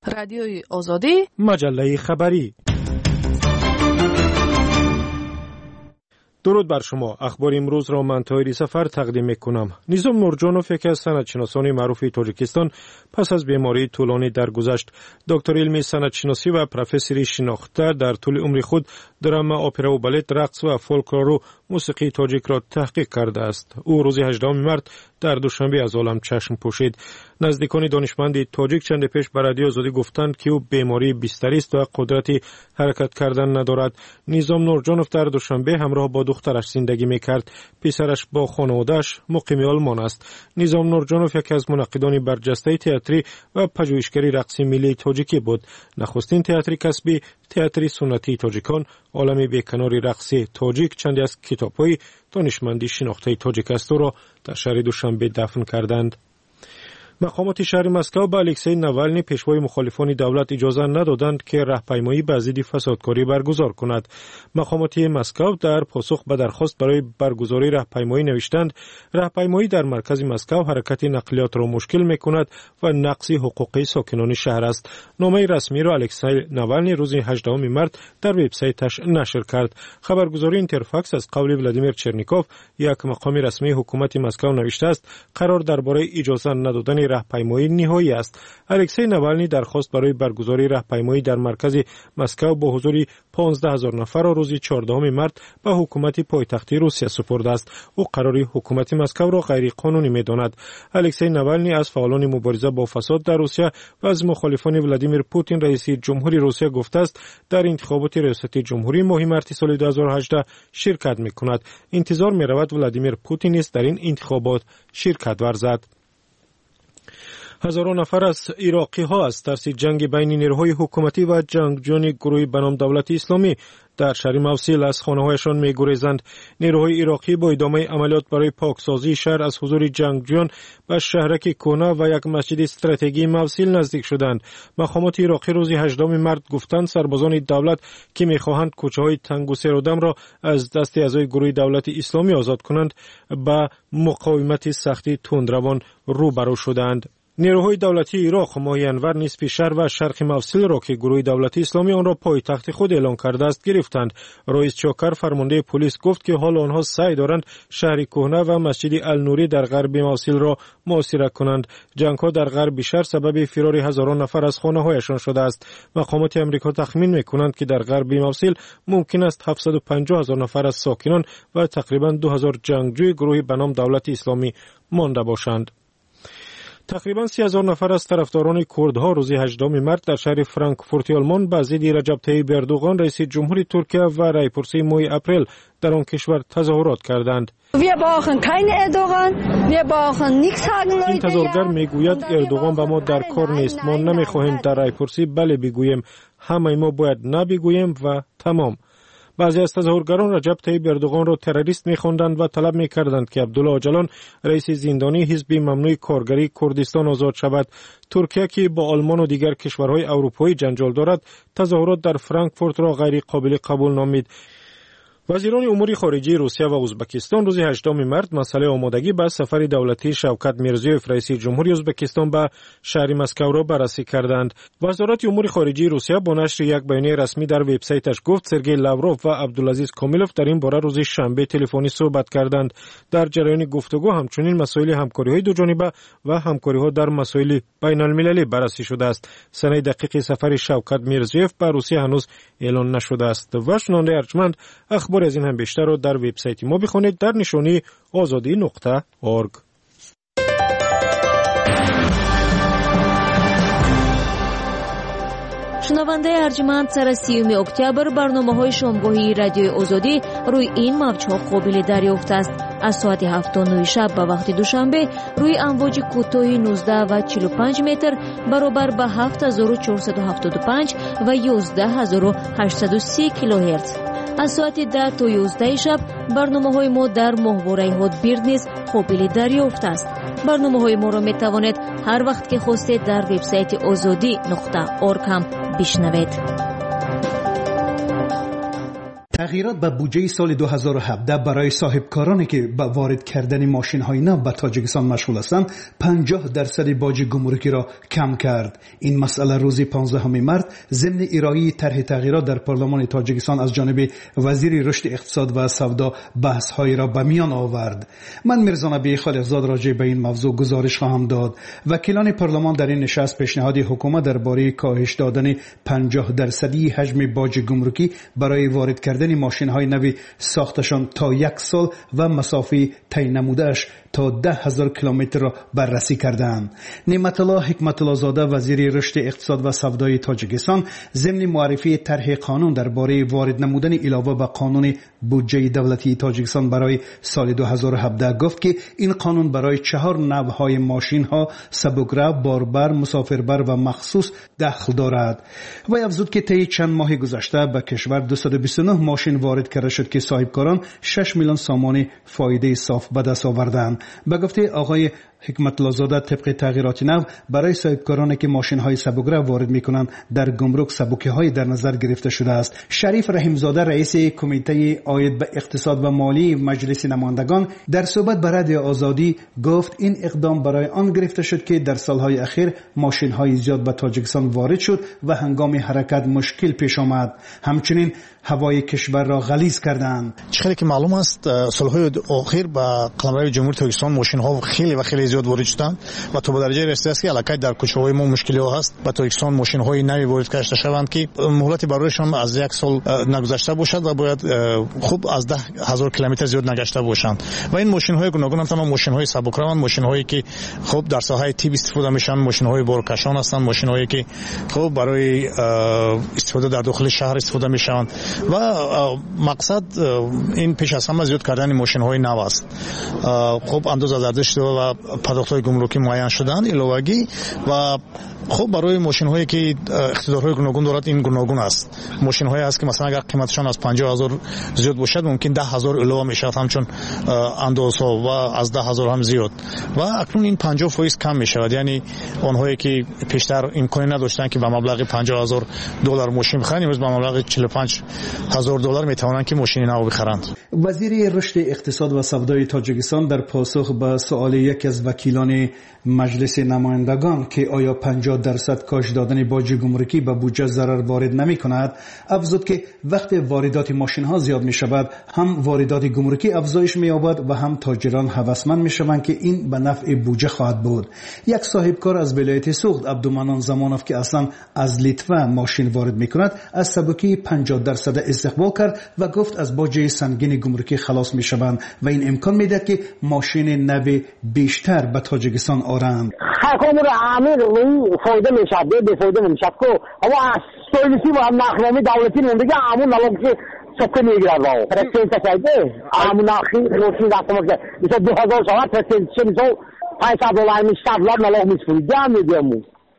رادیوی آزادی، مجله خبری. درود بر شما. اخبار امروز را من طاهری سفر تقدیم میکنم. نظام نورجانوف، یکی از سندشناسان معروف تاجیکستان، پس از بیماری طولانی درگذشت. دکتر علمی سندشناسی و پروفسوری شناخته در طول عمر خود دراما، اپرا و بالت، رقص و فولکلور و موسیقی تاجیک را تحقیق کرده است. او روز 18 مارس در دوشنبه از عالم چشم پوشید. نزدیکان دانشمند تاجیک چند پیش به رادیو آزادی گفتند که او بیماری بستری است و قدرت حرکت کردن ندارد. نظام نورجانوف در دوشنبه همراه با دخترش زندگی میکرد. پسرش با خانواده‌اش مقیم آلمان است. نظام نورجانوف یکی از منعقدان برجسته تئاتری و پژوهشگری رقص ملی تاجیکی بود. نخستین تئاتر کسبی، تئاتر سنتی تاجیکان، عالم بیکنار رقص تاجیک، چندی از کتاب‌های دانشمندی شناخته تاجیک است را در شهر دوشنبه دفن کردند. مقامات شهر مسکو به الکسی ناوالنی، پیشوای مخالفان دولت، اجازه ندادند که راهپیمایی به ضد فسادکاری برگزار کند. مقامات مسکو در پاسخ به درخواست برای برگزاری راهپیمایی نوشتند: راهپیمایی در مرکز مسکو حرکت نقلیات را مشکل می‌کند و نقض حقوق ساکنان شهر است. نامه رسمی را الکسی ناوالنی روز 18 مارس در وبسایتش نشر کرد. خبرگزاری اینترفاکس از قول ولادیمیر چرنیکوف، یک مقام رسمی حکومت مسکو، نوشته است قرار درباره اجازه ندادن راهپیمایی نهایی است. الکسی ناوالنی درخواست برای برگزاری راهپیمایی در مرکز مسکو با حضور 15000 نفر روز 14 مارس به حکومت پایتختی روسیه سپرده است. او قراری حکومت مسکو را غیر قانونی می‌داند. الکسی ناوالنی از فعالان مبارزه با فساد در روسیه و از مخالفان ولادیمیر پوتین رئیس جمهوری روسیه گفته است در انتخابات ریاست جمهوری ماه مارس سال 2018 شرکت می‌کند. انتظار می‌رود ولادیمیر پوتین نیز در این انتخابات شرکت ورزد. هزاران نفر از عراقی ها از ترس جنگ بین نیروهای حکومتی و جنگجویان گروه به نام دولت اسلامی در شهر موصل از خانه‌هایشان می‌گریزند. نیروهای عراقی با ادامه عملیات برای پاکسازی شهر از حضور جنگجویان به شهرک کونا و یک مسجد استراتژیکی موصل نزدیک شدند. مقامات عراقی روز 18 مارس گفتند سربازان دولت که می‌خواهند کوچه‌های تنگ و سرودم را از دست اعضای گروه دولت اسلامی آزاد کنند، با مقاومت سختی تندروان روبرو شدند. نیروهای دولتی عراق ماه ینور نصف شهر و شرق موصل را که گروه دولتی اسلامی آن را پایتخت خود اعلان کرده است گرفتند. رئیس چاکر فرمانده پلیس گفت که حال آنها سعی دارند شهر کهنه و مسجد النوری در غرب موصل را محاصره کنند. جنگ‌ها در غرب شهر سبب فرار هزاران نفر از خانه‌هایشان شده است. مقامات آمریکا تخمین می‌کنند که در غرب موصل ممکن است 750,000 نفر از ساکنان و تقریباً 2000 جنگجوی گروه به نام دولت اسلامی مانده باشند. تقریباً 30,000 نفر از طرفداران کردها روز 18 مارس در شهر فرانکفورت آلمان به ضد رجب طیب اردوغان رئیس جمهوری ترکیه و رایپرسی ماه اپریل در آن کشور تظاهرات کردند. این تظاهرگر میگوید اردوغان به ما در کار نیست. ما نمیخواهیم در رایپرسی بله بگوییم، همه ما باید نه بگوییم و تمام. بعضی از تظاهرگران رجب طیب اردوغان را تروریست می‌خواندند و طلب می‌کردند که عبدالله اجلان رئیس زندانی حزب ممنوع کارگری کردستان آزاد شود. ترکیه که با آلمان و دیگر کشورهای اروپایی جنجال دارد، تظاهرات در فرانکفورت را غیر قابل قبول نامید. وزیران امور خارجه روسیه و ازبکستان روز 18 مارس مسئله آمادگی به سفر دولتی شوکت میرزیوف رئیس جمهوری ازبکستان به شهر مسکو را بررسی کردند. وزارت امور خارجه روسیه با نشر یک بیانیه رسمی در وبسایتش گفت سرگئی لاوروف و عبدالعزیز کامیلوف در این باره روز شنبه تلفنی صحبت کردند. در جریان گفتگو همچنین مسائل همکاری‌های دو جانبه و همکاری‌ها در مسائل بین‌المللی بررسی شده است. سنه دقیق سفر شوکت میرزیوف به روسیه هنوز اعلان نشده است. و شنونده ارجمند، اخبار از این هم بیشتر رو در وبسایت ما بخونید در نشانی azadi.org. شنونده ارجمند، سر 30 اکتبر برنامه‌های شامگاهی رادیو آزادی روی این موج‌ها قابل دریافت است. از ساعت 7:09 شب به وقت دوشنبه روی امواج کوتاه 19 و 45 متر برابر به 7475 و 11830 کیلوهرتز. از ساعت 10 تا 11 شب برنامه‌های ما در ماهواره هاتبیرد نیز قابل دریافت است. برنامه‌های ما را می‌توانید هر وقت که خواستید در وبسایت azadi.org هم بشنوید. تغییرات به بودجه سال 2017 برای صاحبکارانی که به وارد کردن ماشین‌های نو به تاجیکستان مشغول هستند 50% باج گمرکی را کم کرد. این مسئله روز 15 مارس ضمن ارائه طرح تغییرات در پارلمان تاجیکستان از جانب وزیر رشد اقتصاد و سودا بحث‌های را به میان آورد. من میرزا نبی خالقزاد راجع به این موضوع گزارش خواهم داد. وکیلان پارلمان در این نشست پیشنهاد حکومت درباره کاهش دادن 50% حجم باج گمرکی برای وارد کردن ماشین‌های نو ساختشان تا 1 سال و مسافه طی نموده‌اش تا 10,000 کیلومتر را بررسی کردند. نعمت الله حکمت الله زاده وزیر رشد اقتصاد و سودای تاجیکستان ضمن معرفی طرح قانون درباره وارد نمودن علاوه به قانون بودجه دولتی تاجیکستان برای سال 2017 گفت که این قانون برای 4 نوع‌های ماشین‌ها سبک‌رو، باربر، مسافربر و مخصوص دخل دارد. و افزود که طی چند ماه گذشته به کشور 229 ماشین وارد کرده شد که صاحبکاران 6 میلیون سامان فایده صاف به دست آوردند. به گفته آقای حکمت الله زاده طبق تغییرات نو برای صاحبکارانی که ماشین‌های سبک‌رو وارد می‌کنند در گمرک سبکی‌های در نظر گرفته شده است. شریف رحیم زاده رئیس کمیته عاید به اقتصاد و مالی مجلس نمایندگان در صحبت با رادیو آزادی گفت این اقدام برای آن گرفته شد که در سالهای اخیر ماشین‌های زیاد به تاجیکستان وارد شد و هنگام حرکت مشکل پیش آمد. همچنین هوای کشور را غلیظ کردند. چقدر که معلوم است سالهای اخیر با قلمرو جمهوری تاجیکستان ماشین‌ها خیلی زیاد وارد شدند و تا به درجه رسیده است که علاقه در کوچه‌های ما مشکلی هست. با تاجیکستان ماشین‌های نوی وارد کرده شوند که مهلت برایشان از 1 سال نگذشته باشد و باید خوب از 10,000 کیلومتر زیاد نگشته باشند. و این ماشین‌های گوناگون هم تمام ماشین‌های سبک‌رو، ماشین‌هایی که خوب در ساحه تیب استفاده میشن، ماشین‌های بارکشان هستند، ماشین‌هایی که خوب برای استفاده در داخل شهر استفاده میشن و مقصد این پیش از همه زیاد کردن ماشین‌های نو است. خوب اندازه زده و پرداخت‌های گمرکی معین شدن علاوه‌گی و خب برای ماشین‌هایی که اقتدارهای گوناگون دارد این گوناگون است. ماشین‌هایی است که مثلا اگر قیمتشان از 50,000 زیاد باشد ممکن 10,000 علاوه میشود همچون اندازه و از 10,000 هم زیاد و اکنون این 50% کم میشود. یعنی آنهایی که پیشتر امکانی نداشتن که با مبلغ 50,000 دلار ماشین بخرند امروز با مبلغ 45,000 دلار میتوانند که ماشین نو بخرند. وزیر رشد اقتصاد و سودای تاجیکستان در پاسخ به سوال یکی از وکیلان مجلس نمایندگان که آیا 50% کاهش دادن باج گمرکی به بودجه ضرر وارد نمی کند افزود که وقتی واردات ماشین ها زیاد می شود هم واردات گمرکی افزایش می یابد و هم تاجران هوسمند می شوند که این به نفع بودجه خواهد بود. یک صاحبکار از ولایت سوخت عبدالمنان زمانوف که اصلا از لیتوا ماشین وارد می کند از سبکی 50% استقبال کرد و گفت از باج سنگین گمرکی خلاص می شوند و این امکان می دهد که ماشین نو بیشتر به تاجیکستان آرند. حکومت عامل فایده میشه به فایده نمیشه که اما سوئیسی و ناخنامی دولتی مونده عامل نلوگی سکه میگیرد واو پرسنت سایده عامل ناخی روشی دستم که مثلا 2000 سال پرسنت چه میشه $500 میشه نلوگ میسفری جام میدیمو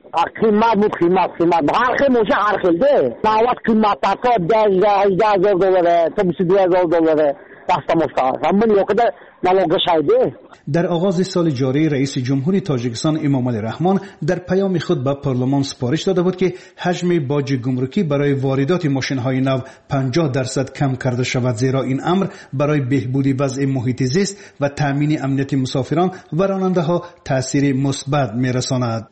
قیمت هر خیلی موشه هر خیلی ده نوات قیمت تا 10,000 دلاره تا 22,000 دلاره دست مستعار همون یوکده نلوگ شایده. در آغاز سال جاری رئیس جمهوری تاجیکستان امام علی رحمان در پیام خود به پارلمان سپارش داده بود که حجم باج گمرکی برای واردات ماشین‌های نو 50% کم کرده شود زیرا این امر برای بهبود وضع محیط زیست و تامین امنیت مسافران و راننده‌ها تأثیر مثبت می‌رساند.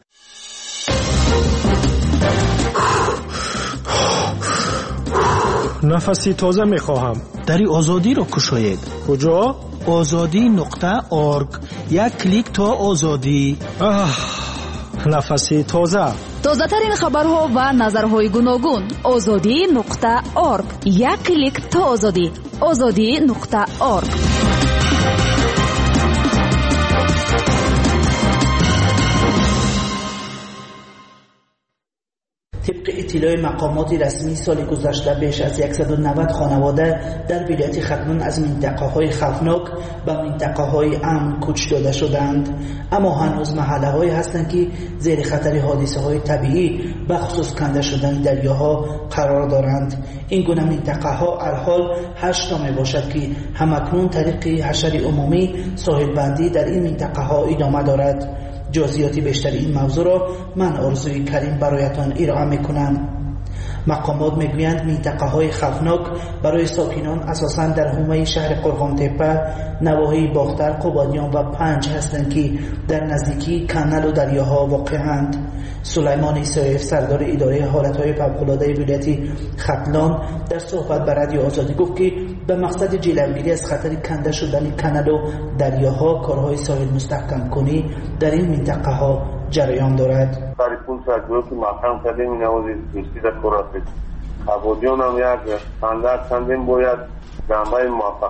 نفسی تازه میخواهم. دری آزادی را کشاید. کجا؟ azadi.org. یک کلیک تا آزادی. نفسی تازه. تازه ترین خبرها و نظرهای گوناگون. azadi.org. یک کلیک تا آزادی. azadi.org. طبق اطلاع مقامات رسمی سال گذشته بیش از 190 خانواده در ولایت ختلون از منطقه‌های خوفناک به منطقه‌های امن کوچ داده شدند، اما هنوز محله‌هایی هستند که زیر خطر حادثه‌های طبیعی به خصوص کنده شدن دریاها قرار دارند. این گونه منطقه‌ها الحال 8 تا میباشد که همکنون طریق حشر عمومی ساحل بندی در این منطقه‌ها ادامه دارد. جزئیات بیشتر این موضوع را من آرزوی کریم برایتان ارائه میکنم. مقامات میگویند منطقه‌های خوفناک برای ساکنان اساساً در حومه شهر قرغان‌تپه، نواحی باختر، قبادیان و پنج هستند که در نزدیکی کانال و دریاها واقع‌اند. سلیمان عیسایف سردار اداره حالتهای فوق‌العاده ولایت ختلان در صحبت با رادیو آزادی گفت که به مقصد جلوگیری از خطر کنده شدن کانال و دریاها کارهای ساحل مستحکم کنی در این منطقه ها جریان دارد. پول ساجو که مقام کردیم این آوازی دوستی در کورات قبادیان هم یک چندین باید جنبه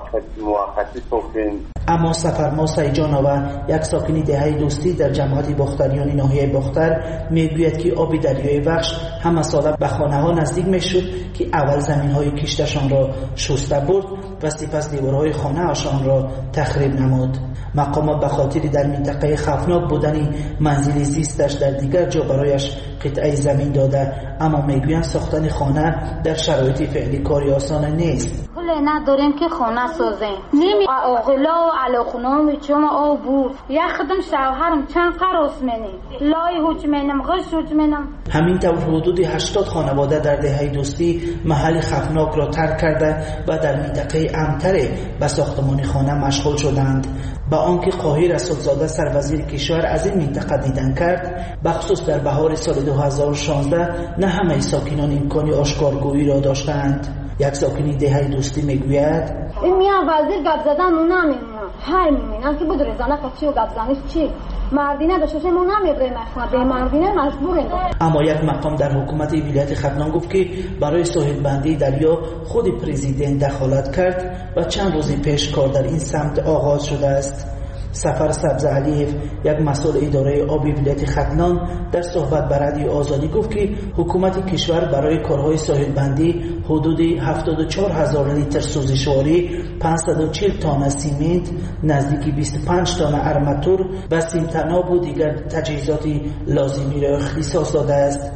موقتی ساختیم. اما سفرما سیجانова یک ساکنی دهه دوستی در جماعت باختریان ناحیه باختر میگوید که آب دریای وخش همه ساله به خانه ها نزدیک میشد که اول زمین های کشتشان را شسته برد و سپس دیوارهای خانه هاشان را تخریب نمود. مقامات به خاطر در منطقه خوفناک بودن منزل زیستش در دیگر جا برایش قطعه زمین داده، اما میگویند ساختن خانه در شرایط فعلی کاری آسان نیست. نداریم که خانه سازیم. نمی آقلا و علاخونام چون آب بود یخدم شوهرم چند قراس منی لای حجمینم غش حجمینم. همین طور حدود 80 خانواده در دهه دوستی محل خوفناک را ترک کرده و در منطقه امتر به ساختمان خانه مشغول شدند. با آنکه قاهر اسدزاده سروزیر کشور از این منطقه دیدن کرد، بخصوص در بهار سال 2016 نه همه ساکنان امکان آشکارگویی را داشتند. یک ساکنی دهه دوستی میگوید این میان وزیر گپ زدن اون نمیمونن هر میمونن که بود رزانه کچی و گپ زنیش چی مردینه داشته ما نمیبره مخواه به مردینه مجبورن. اما یک مقام در حکومت ولایت ختلان گفت که برای ساحل بندی دریا خود پرزیدنت دخالت کرد و چند روز پیش کار در این سمت آغاز شده است. سفر سبز علیف یک مسئول اداره آبی ولایت ختلان در صحبت با رادیو آزادی گفت که حکومت کشور برای کارهای ساحل بندی حدود 74,000 لیتر سوزشواری، 540 تن سیمنت، نزدیک 25 تن ارماتور و سیمتناب و دیگر تجهیزات لازمی را اختصاص داده است.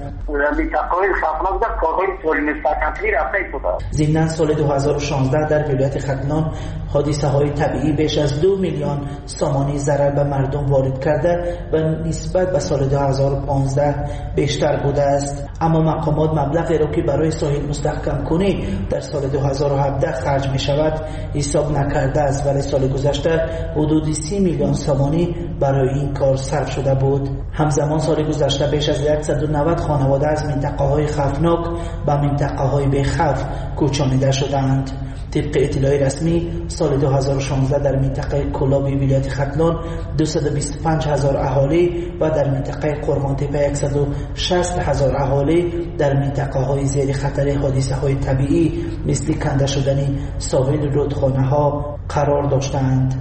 ضمن سال 2016 در ولایت ختلان حادثه های طبیعی بیش از 2 میلیون سامانی ضرر به مردم وارد کرده و نسبت به سال 2015 بیشتر بوده است. اما مقامات مبلغی را که برای ساحل مستحکم کنی در سال 2017 خرج می شود حساب نکرده است، ولی سال گذشته حدود 30 میلیون سامانی برای این کار صرف شده بود. همزمان سال گذشته بیش از 190 خانواده از منطقه های خوفناک به منطقه های بی‌خوف کوچانیده شدند. طبق اطلاع رسمی سال 2016 در منطقه کلابی ولایت ختلان 225,000 اهالی و در منطقه قرغان‌تپه 160,000 اهالی در منطقه های زیر خطر حادثه های طبیعی مثل کنده شدن ساحل رودخانه ها قرار داشتند.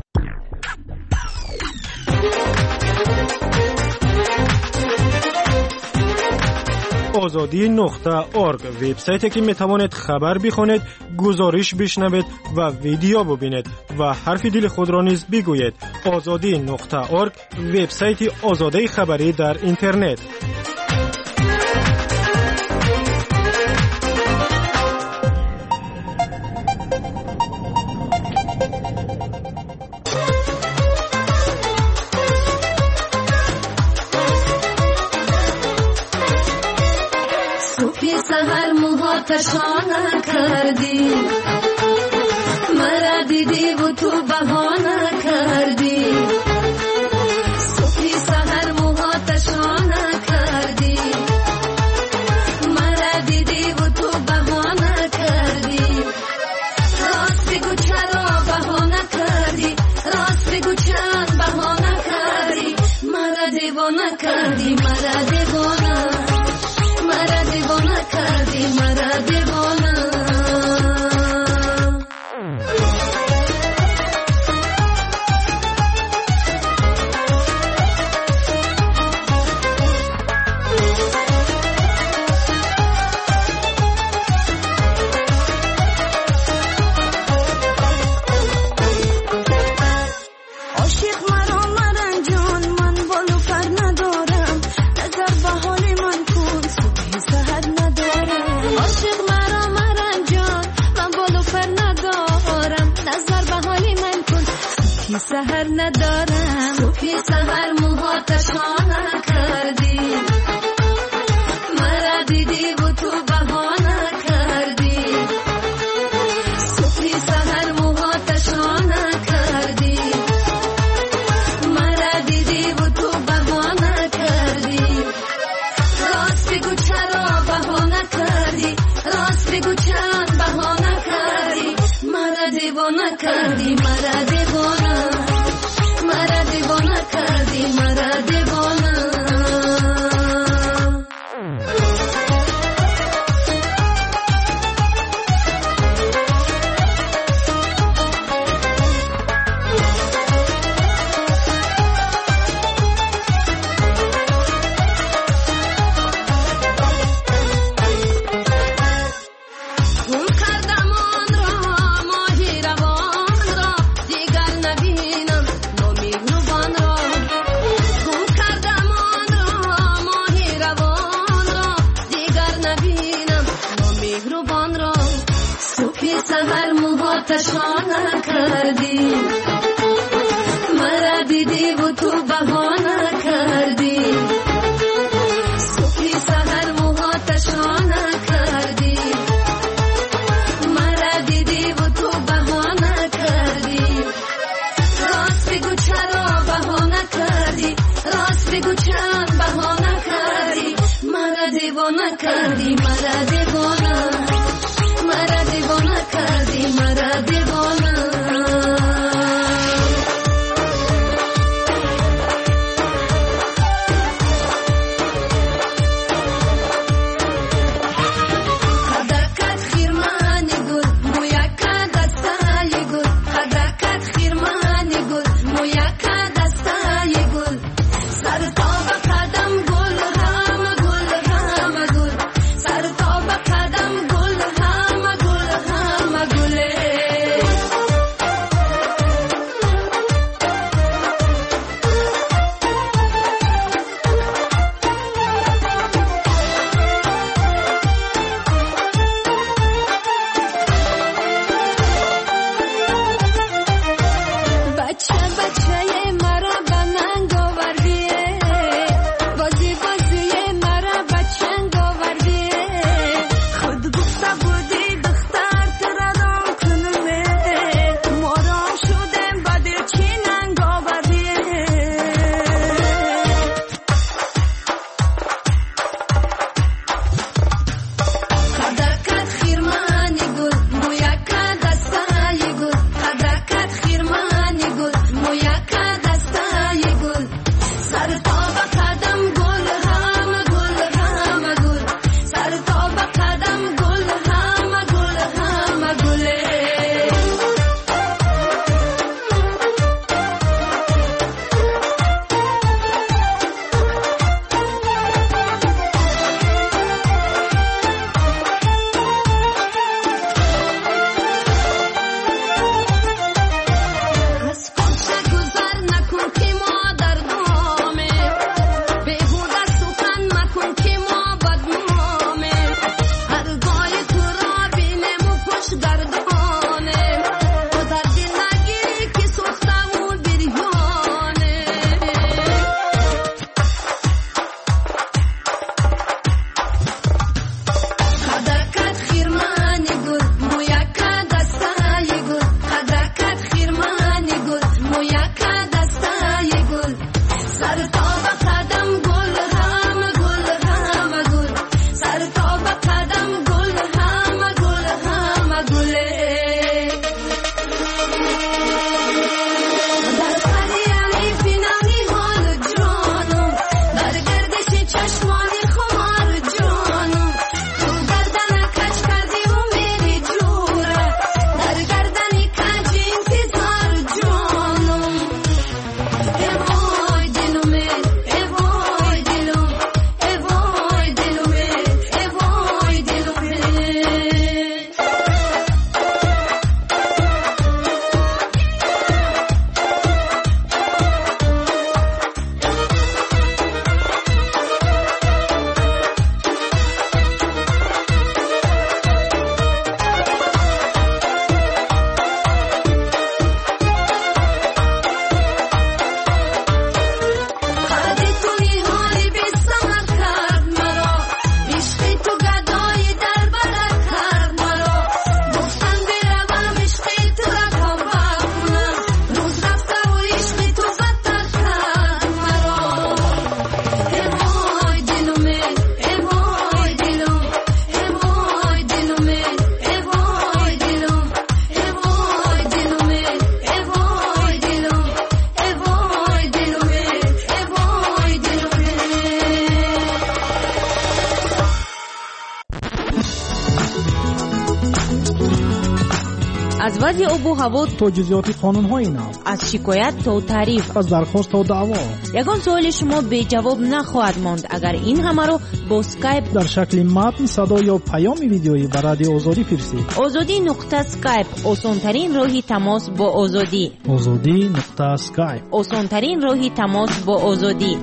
azadi.org وبسایتی که میتوانید خبر بخوانید، گزارش بشنوید و ویدیو ببینید و حرف دل خود را نیز بگویید. azadi.org وبسایت آزادی خبری در اینترنت. سحر موهاتشان کردی مرا دیدی و تو بهانه کردی صبحی سحر موهاتشان کردی مرا دیدی و تو بهانه کردی راست بگو چرا بهانه کردی راست بگو چرا بهانه کردی مرا دیوانه کردی مرا دیوانه مرا دیوانه کردی مرا دیوانه. عاشق مرا مرنجان من بالو پر ندارم نظر به حال من کن صبح سحر ندارم. عاشق مرا مرنجان من بالو پر ندارم نظر به حال من کن صبح سحر ندارم. صبح سحر موهاتشان کردی مرا دیدی و تو دیوانه کردی مرا دیوانه مرا دیوانه کردی مرا دیوانه از وضع آب و هوا تا جزئیات قانون‌های نو، از شکایت تا تعریف، از درخواست تا دعوا، یگان سوال شما به جواب نخواهد ماند اگر این همه رو با اسکایپ در شکل متن، صدا یا پیام ویدیویی به رادیو آزادی فرستید. azadi.skype آسان‌ترین راهی تماس با آزادی. azadi.skype آسان‌ترین راهی تماس با آزادی.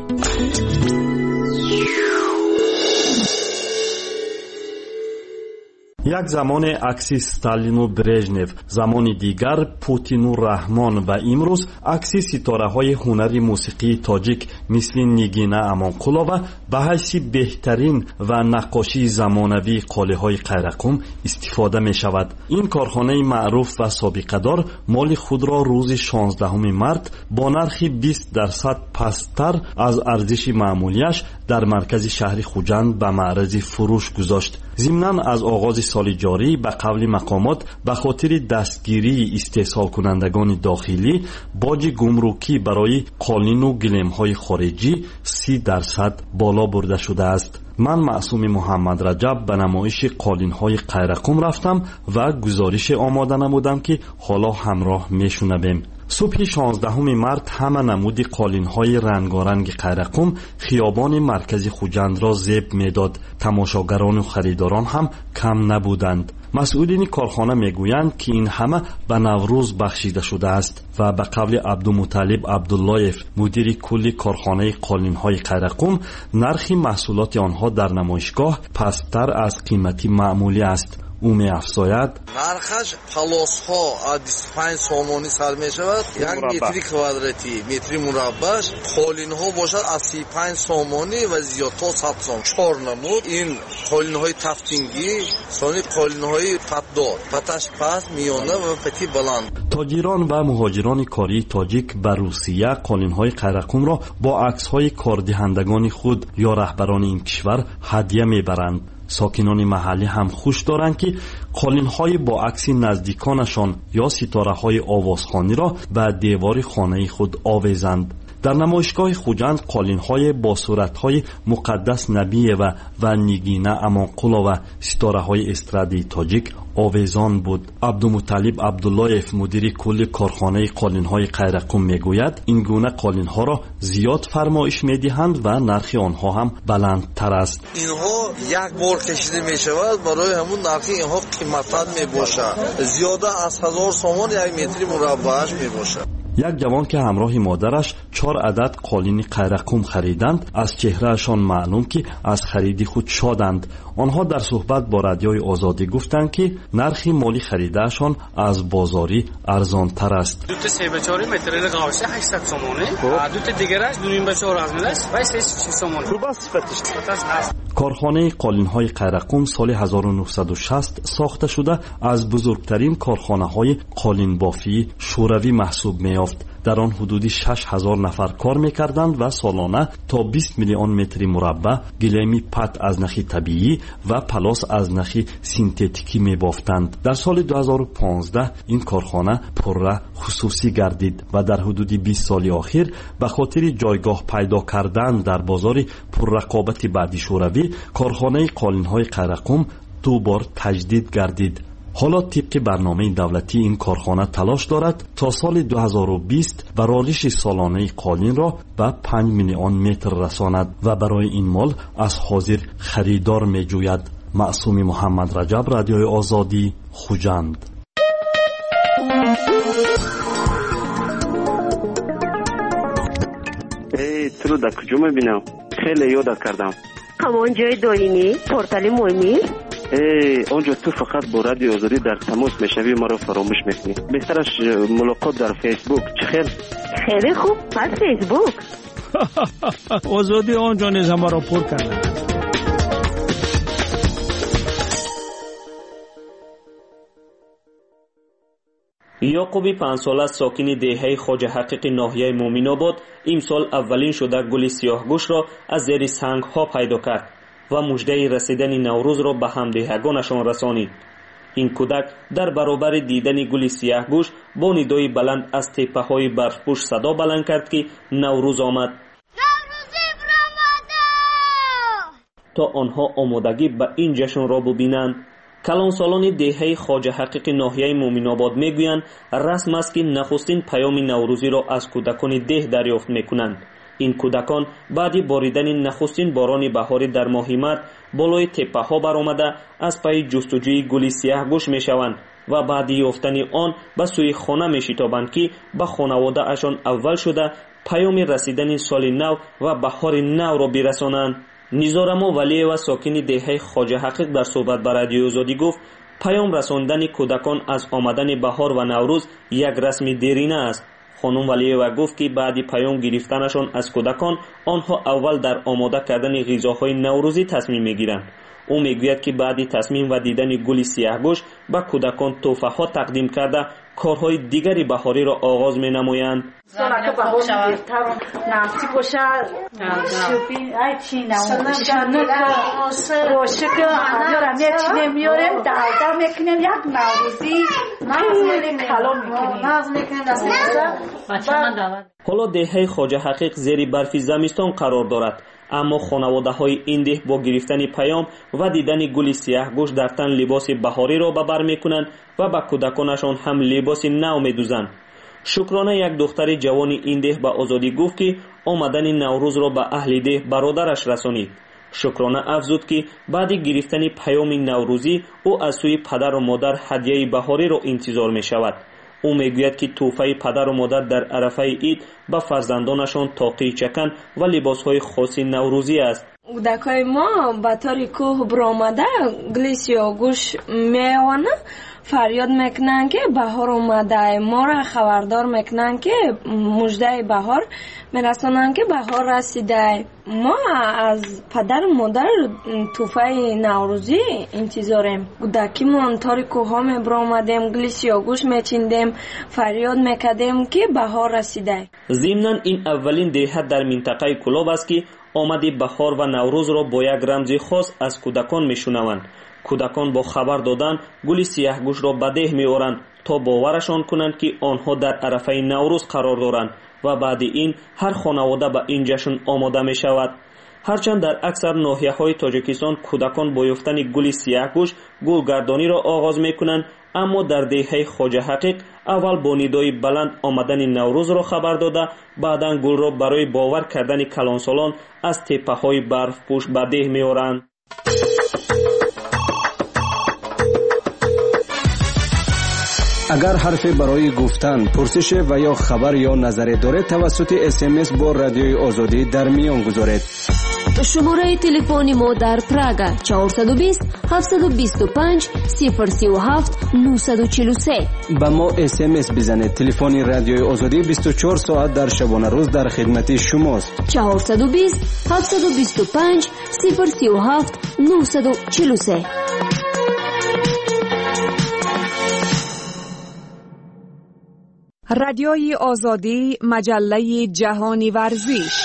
یک زمان عکسی استالین و برژنف، زمان دیگر پوتین و رحمان و امروز عکسی ستاره‌های هنر موسیقی تاجیک مثل نیگینا امانقولова به حیث بهترین و نقاشی زمانوی قاله‌های قیرقم استفاده می شود. این کارخانه معروف و سابقه دار مال خود را روز 16 مارت با نرخ 20% پست‌تر از ارزش معمولیش در مرکز شهر خوجند به معرض فروش گذاشت. ضمناً از آغاز سال جاری به قول مقامات به خاطر دستگیری استحصال کنندگان داخلی باج گمرکی برای قالین و گلیم‌های خارجی 30% بالا برده شده است. من معصوم محمد رجب به نمایش قالین‌های قیرقم رفتم و گزارش آماده نمودم که حالا همراه میشنویم. صبح 16 مارت همه نمود قالین‌های رنگارنگ قیرقم خیابان مرکزی خوجند را زیب می‌داد. تماشاگران و خریداران هم کم نبودند. مسئولین کارخانه میگویند که این همه به نوروز بخشیده شده است و به قول عبدالمطلب عبداللهیف مدیر کلی کارخانه قالین‌های قیرقم نرخ محصولات آنها در نمایشگاه پست‌تر از قیمت معمولی است. او می افزاید نرخش پلاس‌ها 25 سومانی سر می شود. یک متر کوادراتی متر مربعش قالین‌ها باشد از 35 سومانی و زیاد تا 100 سوم. 4 نمود این قالین‌های تفتینگی، سانی قالین‌های پتدار، پتش پست، میانه و پتی بلند. تاجران و مهاجران کاری تاجیک به روسیه قالین‌های قیرقم را با عکس‌های کاردهندگان خود یا رهبران این کشور هدیه میبرند. ساکنان محلی هم خوش دارند که قالین‌های با عکس نزدیکانشان یا ستاره‌های آوازخوانی را به دیوار خانه خود آویزند. در نمایشگاه خوجند قالین‌های با صورت‌های مقدس نبی و نیگینا امانقولova ستاره‌های استرادی تاجیک آویزان بود. عبدالمطلب عبداللهیف مدیر کل کارخانه قالین‌های قیرقم میگوید این گونه قالین‌ها را زیاد فرمایش می‌دهند و نرخ آنها هم بلندتر است. اینها یک بار کشیده می‌شود، برای همون نرخ اینها قیمت‌تر میباشد. زیاده از 1000 سومان یک متر مربعش میباشد. یک جوان که همراه مادرش 4 عدد قالین قیرقم خریدند از چهرهشان معلوم که از خرید خود شادند. آنها در صحبت با رادیوی آزادی گفتند که نرخ مالی خریدهشان از بازاری ارزان تر است. دو تا 3 متر قاشه 800 سومانه، دو تا دیگرش 2.4 است و 6 سومانه. خوب است. کارخانه قالین‌های قیرقم سال 1960 ساخته شده از بزرگترین کارخانه‌های قالین بافی شوروی محسوب می‌یافت. در آن حدودی 6000 نفر کار می‌کردند و سالانه تا 20 میلیون متر مربع گلیم پت از نخ طبیعی و پلاس از نخ سینتتیکی می‌بافتند. در سال 2015 این کارخانه پرره خصوصی گردید و در حدود 20 سال اخیر به خاطر جایگاه پیدا کردن در بازار پررقابت بعدی شوروی کارخانه قالین‌های قیرقم 2 بار تجدید گردید. حالا طبق برنامه دولتی این کارخانه تلاش دارد تا سال 2020 برآورش سالانه قالین را به 5 میلیون متر رساند و برای این مال از حاضر خریدار می جوید. معصوم محمد رجب، رادیوی آزادی، خوجند. تو در کجا میبینم؟ خیلی یاد کردم. همان جای دارینی؟ پورتال مهمی؟ اونجا تو فقط با رادیو آزادی در تماس میشوی، ما رو فراموش میکنی. بهترش ملاقات در فیسبوک. چه خیر؟ خیلی خوب، پس فیسبوک. آزادی آنجا نیز ما را پر کرده. یعقوبی 5 ساله ساکن دهه خواجه حقیق ناحیه مومن آباد امسال اولین شده گل سیاهگوش را از زیر سنگ ها پیدا کرد و مژده رسیدن نوروز را به همدیهگانشان رسانید. این کودک در برابر دیدن گل سیاهگوش با ندای بلند از تپه های برفپوش صدا بلند کرد که نوروز آمد. نوروزی برآمده! تا آنها آمادگی به این جشن را ببینند. کلان سالان دهه خواجه حقیق ناحیه مومن آباد میگویند رسم است که نخستین پیام نوروزی را از کودکان ده دریافت میکنند. این کودکان بعد باریدن نخستین باران بهاری در ماه مارس بالای تپه ها برآمده از پی جستجوی گل سیاهگوش میشوند و بعد یافتن آن به سوی خانه میشتابند که به خانواده اشان اول شده پیام رسیدن سال نو و بهار نو را برسانند. نزارمو ولی و ساکن دهه خواجه حقیق در صحبت با رادیو آزادی گفت پیام رساندن کودکان از آمدن بهار و نوروز یک رسم دیرینه است. خانم ولیوا گفت که بعد پیام گرفتنشان از کودکان آنها اول در آماده کردن غذاهای نوروزی تصمیم میگیرند. او میگوید که بعد تصمیم و دیدن گل سیاهگوش به کودکان تحفه ها تقدیم کرده کارهای دیگری بهاری را آغاز می نمایند. سالکه بهار میگیرتر نفتی باشه شوپی ای چی نمونه باشه که همه چی نمیاریم دلده میکنیم یک نوروزی خیلی کلا میکنیم حالا دهه خواجه حقیق زیر برف زمستان قرار دارد، اما خانواده های این ده با گرفتن پیام و دیدن گل سیاهگوش در تن لباس بهاری را به بر میکنند و به کودکانشان هم لباس نو میدوزند. شکرانه یک دختر جوان این ده به آزادی گفت که آمدن نوروز را به اهل ده برادرش رسانید. شکرانه افزود که بعد گرفتن پیام نوروزی او از سوی پدر و مادر هدیه بهاری را انتظار می شود. او میگوید که تحفه پدر و مادر در عرفه عید به فرزندانشان تاقی چکن و لباسهای خاص نوروزی است. کودکای ما به طور کوه برآمده گل سیاهگوش میوانه فریاد میکنن که بهار اومده، ما را خبردار میکنن که مژده بهار میرسونن که بهار رسیده. ما از پدر و مادر تحفه نوروزی انتظاریم. کودکیمون طور کوه ها میبرآمدیم، گل سیاهگوش میچیندیم، فریاد میکردیم که بهار رسیده. ضمناً این اولین دهه در منطقه کلاب است که آمد بهار و نوروز را با یک رمز خاص از کودکان میشنوند. کودکان با خبر دادن گل سیاهگوش را به ده میآورند تا باورشان کنند که آنها در عرفه نوروز قرار دارند و بعد این هر خانواده به این جشن آماده می شود. هرچند در اکثر ناحیه‌های تاجیکستان کودکان با یافتن گل سیاهگوش گلگردانی را آغاز می کنند، اما در دهه خواجه حقیق اول با ندای بلند آمدن نوروز را خبر داده، بعداً گل را برای باور کردن کلانسالان از تپه‌های برف پوش به ده می‌آورند. اگر حرفی برای گفتن، پرسش و یا خبر یا نظری دارید توسط SMS با رادیوی آزادی در میان گذارید. شماره تلفن ما در پراگ 420 725 037 943. با ما SMS بزنید. تلفن رادیوی آزادی 24 ساعت در شبانه روز در خدمت شماست. 420 725 037 943. رادیوی آزادی، مجله جهانی ورزش.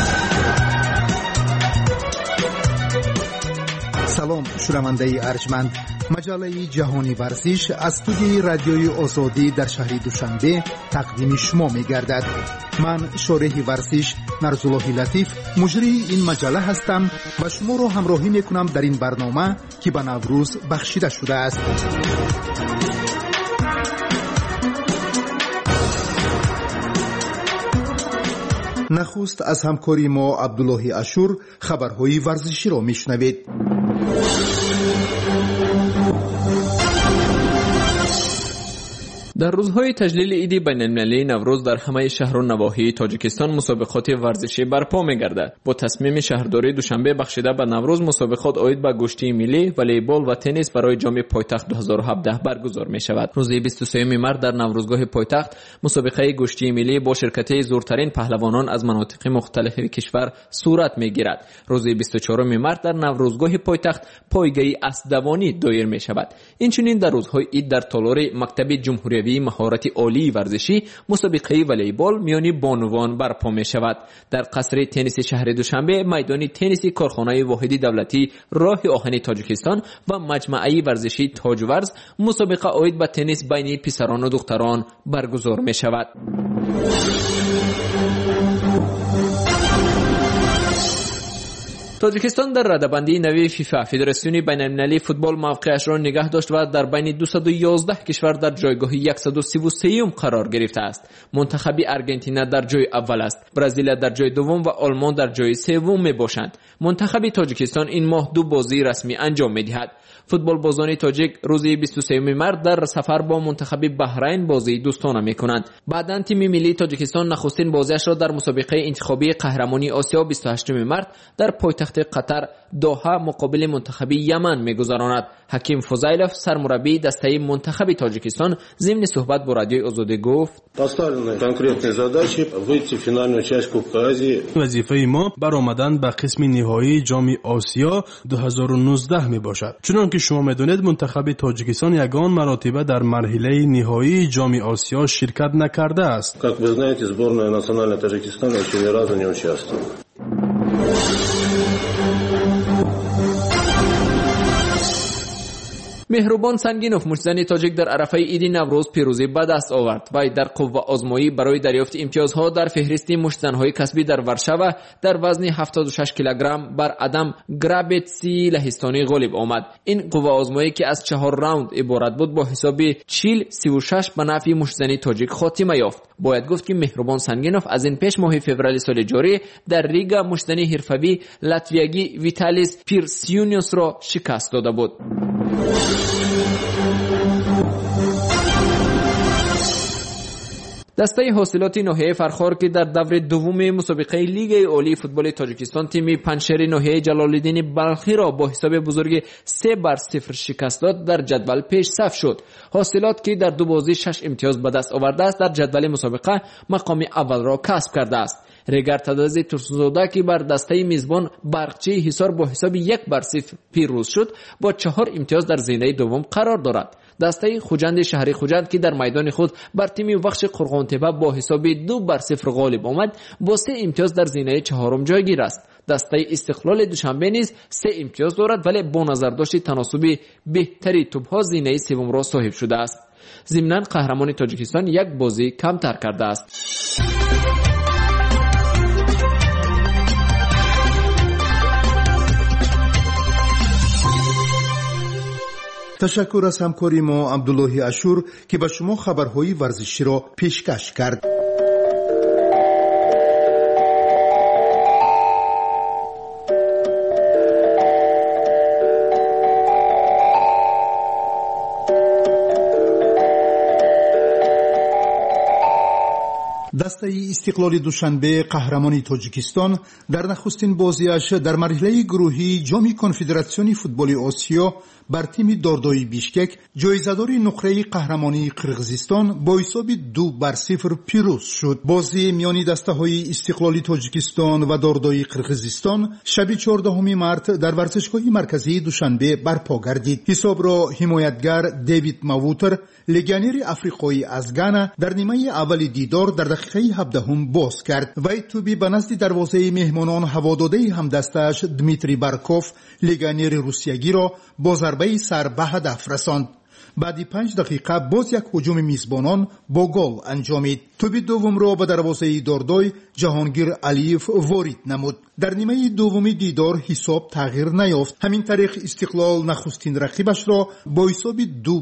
سلام شنونده ارجمند، مجله جهانی ورزش از استودیوی رادیوی آزادی در شهر دوشنبه تقدیم شما می گردد. من شارح ورزش نرزالله لطیف مجری این مجله هستم و شما را همراهی می کنم در این برنامه که به نوروز بخشیده شده است. نخست از همکاری ما عبدالله اشور خبرهای ورزشی را میشنوید. در روزهای تجلیل عید بین‌المللی نوروز در همه شهر و نواحی تاجیکستان مسابقات ورزشی برپا می‌گردد. با تصمیم شهرداری دوشنبه بخشیده به نوروز مسابقات عاید به گشتی ملی، والیبال و تنیس برای جام پایتخت 2017 برگزار می‌شود. روز 23 مارس در نوروزگاه پایتخت مسابقه گشتی ملی با شرکت زورترین پهلوانان از مناطق مختلف کشور صورت می‌گیرد. روز 24 مارس در نوروزگاه پایتخت پایگاه اسب‌دوانی دایر می‌شود. اینچنین در روزهای عید در تالار مکتب جمهوری مهارت عالی ورزشی مسابقه والیبال میان بانوان برپا می شود. در قصر تنیس شهر دوشنبه میدان تنیس کارخانه واحد دولتی راه آهن تاجیکستان و مجمعه ورزشی تاجورز مسابقه عاید به تنیس بین پسران و دختران برگزار می شود. تاجیکستان در رده‌بندی نوی فیفا فدراسیون بین‌المللی فوتبال موقعش را نگه داشت و در بین 211 کشور در جایگاه 133 قرار گرفته است. منتخب آرژانتین در جای اول است، برزیل در جای دوم و آلمان در جای سوم میباشند. منتخب تاجیکستان این ماه 2 بازی رسمی انجام میدهد. فوتبال بازان تاجیک روز 23 مارس در سفر با منتخب بحرین بازی دوستانه میکنند. بعداً تیم ملی تاجیکستان نخستین بازیش را در مسابقه انتخابی قهرمانی آسیا 28 مارس در پایتخت پایتخت قطر دوحه مقابل منتخب یمن میگذراند. حکیم فضیلов سرمربی دسته منتخب تاجیکستان ضمن صحبت با رادیوی آزادی گفت وظیفه ما برآمدن به قسم نهایی جام آسیا 2019 می باشد. چنانکه شما میدونید منتخب تاجیکستان یگان مرتبه در مرحله نهایی جام آسیا شرکت نکرده است. Как вы знаете, сборная национальной Таджикистана еще ни разу не участвовала. مهربان سنگینوف مشتزن تاجیک در عرفه عید نوروز پیروزی به دست آورد. وی در قوه آزمایی برای دریافت امتیازها در فهرست مشتزن‌های کسبی در ورشوا در وزن 76 کیلوگرم بر ادم گرابتسی لهستانی غالب آمد. این قوه آزمایی که از 4 راوند عبارت بود با حساب 40-36 به نفع مشتزن تاجیک خاتمه یافت. باید گفت که مهربان سنگینوف از این پیش ماه فوریه سال جاری در ریگا مشتزن حرفه‌ای لاتویایی ویتالیس پیرسیونیوس را شکست داده بود. دسته حاصلات ناحیه فرخار که در دور دوم مسابقه لیگ عالی فوتبال تاجیکستان تیم پنجشیر ناحیه جلال‌الدین بلخی را با حساب بزرگ 3-0 شکست داد در جدول پیش صف شد. حاصلات که در 2 بازی 6 امتیاز به دست آورده است در جدول مسابقه مقام اول را کسب کرده است. ریگر تداز ترسوزاده که بر دسته میزبان برقچی حصار با حساب 1-0 پیروز شد با 4 امتیاز در زینه دوم قرار دارد. دسته خوجند شهری خوجند که در میدان خود بر تیم وخش قرغانتپه با حساب 2-0 غالب آمد با 3 امتیاز در زینه چهارم جایگیر است. دسته استقلال دوشنبه نیز 3 امتیاز دارد ولی با نظر داشت تناسب بهتری توپ‌ها زینه سوم را صاحب شده است. ضمناً قهرمان تاجیکستان 1 بازی کمتر کرده است. تشکر از همکاری ما عبدالله اشور که به شما خبرهای ورزشی را پیشکش کرد. دسته استقلال دوشنبه قهرمان تاجیکستان در نخستین بازیش در مرحله گروهی جام کنفدراسیون فوتبال آسیا بر تیم داردای بیشکک جایزه‌دار نقره قهرمانی قرغیزستان با حساب 2-0 پیروز شد. بازی میان دسته‌های استقلال تاجیکستان و داردای قرغیزستان شب 14 مارس در ورزشگاه مرکزی دوشنبه برپا گردید. حساب را حمایتگر دیوید ماووتر لگانر افریقایی از گانا در نیمه اول دیدار در دقیقه 17 باز کرد. وی توپی به نزد دروازه مهمانان هواداده همدستش دمیتری بارکوف لگانر روسیایی را با ضربه سر به هدف رساند. بعد 5 دقیقه باز یک هجوم میزبانان با گل انجامید. توپ دوم را به دروازه داردای جهانگیر علیف وارد نمود. در نیمه دوم دیدار حساب تغییر نیافت. همین طریق استقلال نخستین رقیبش را با حساب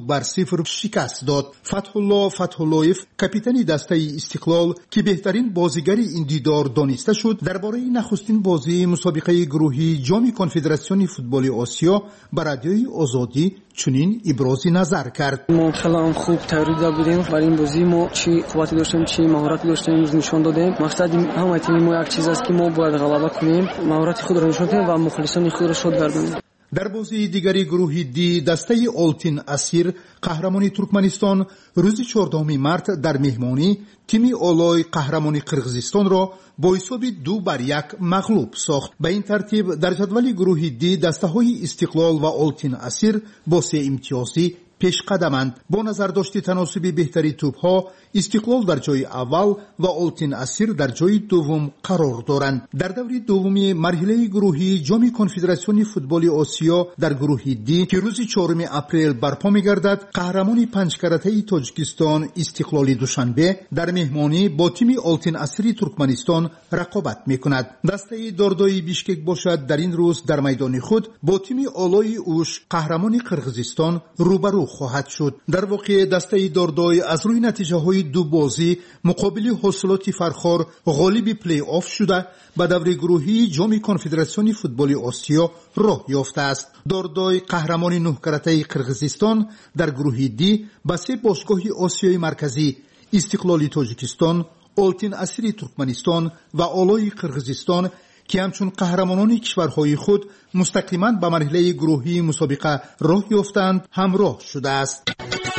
2-0 شکست داد. فتح‌اللهیف کاپیتان دسته استقلال که بهترین بازیگر این دیدار دانسته شد درباره نخستین بازی مسابقه گروهی جام کنفدراسیون فوتبال آسیا بر رادیوی آزادی چنین ابراز نظر کرد. ما خیلی خوب تیاری بودیم برای این بازی. ما چی قوتی داشتیم چی مهارتی داشتیم امروز نشان دادیم. مقصد همه تیم ما یک چیز است که ما باید غلبه کنیم، مهارت خود را نشان دهیم و مخلصان خود را شاد گردانیم. در بازی دیگری گروه دی دسته آلتین اسیر قهرمانی ترکمنستان روز 14 مارس در مهمانی تیم اولای قهرمانی قرغیزستان را با حساب 2-1 مغلوب ساخت. به این ترتیب در جدول گروه دی دسته های استقلال و آلتین اسیر با 3 امتیازی پیش قدمند. با نظر داشت تناسب بهتری توپ‌ها استقلال در جای اول و آلتین اسیر در جای دوم قرار دارند. در دور دوم مرحله گروهی جام کنفدراسیون فوتبال آسیا در گروه دی که روز 4 اپریل برپا می‌گردد قهرمان 5 کرته تاجیکستان استقلال دوشنبه در مهمانی با تیم آلتین اسیر ترکمنستان رقابت می‌کند. دسته داردای بیشکک باشد در این روز در میدان خود با تیم آلای اوش قهرمان قرغیزستان روبرو خواهد شد. در واقع دسته داردای از روی نتیجه های 2 بازی مقابل حاصلات فرخار غالب پلی آف شده به دور گروهی جام کنفدراسیون فوتبال آسیا راه یافته است. داردای قهرمان 9 کرته قرغیزستان در گروه دی با 3 باشگاه آسیای مرکزی استقلال تاجیکستان، آلتین اسیر ترکمنستان و آلای قرغیزستان که همچون قهرمانان کشورهای خود مستقیما به مرحله گروهی مسابقه راه یافتند همراه شده است.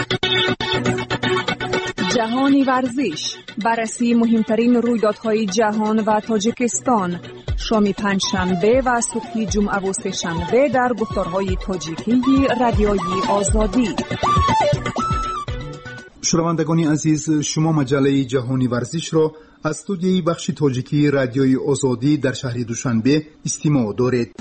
جهانی ورزش، بررسی مهمترین رویدادهای جهان و تاجیکستان، شام پنجشنبه و صبح جمعه و سه‌شنبه در گفتارهای تاجیکی رادیوی آزادی. شنوندگان عزیز، شما مجله جهانی ورزش را از استودیوی بخش تاجیکی رادیوی آزادی در شهر دوشنبه استماع دارید.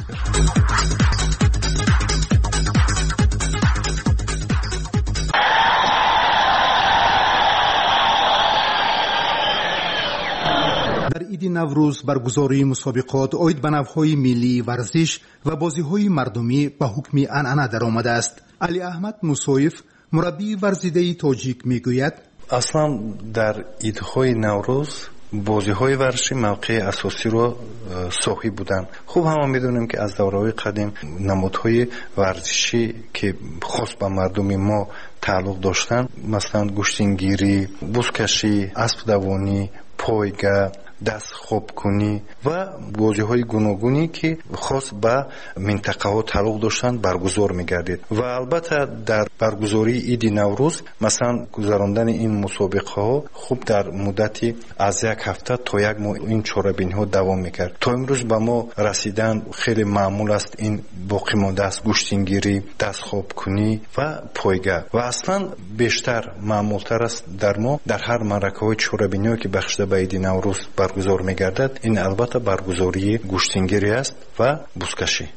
در عید نوروز برگزاری مسابقات عاید به نوهای ملی ورزش و بازی‌های مردمی به حکم عنعنه درآمده است. علی احمد موسویف، مربی ورزیده تاجیک، میگوید اصلا در عیدهای نوروز بازی‌های ورزشی موقع اساسی رو صاحب بودن. خوب همه میدونیم که از دوره‌های قدیم نمادهای ورزشی که خاص به مردم ما تعلق داشتن، مثلا گوشتینگیری، بزکشی، اسب دوانی، پایگاه، دست خوب کنی و بازی‌های گوناگونی که خاص به منطقه ها تعلق داشتند برگزار می‌گردید. و البته در برگزاری عید نوروز مثلا گذراندن این مسابقه ها خوب در مدتی از یک هفته تا یک ماه این چاره‌بینی ها دوام می‌کرد. تا امروز به ما رسیدن خیلی معمول است این باقی مانده است گوشتینگیری، دست خوب کنی و پایگاه و اصلا بیشتر معمولتر است در ما در هر معرکه‌های چاره‌بینی که بخشیده به عید نوروز برگزار می‌گردد. این البته برگزاری گوشتینگیری است و بزکشی.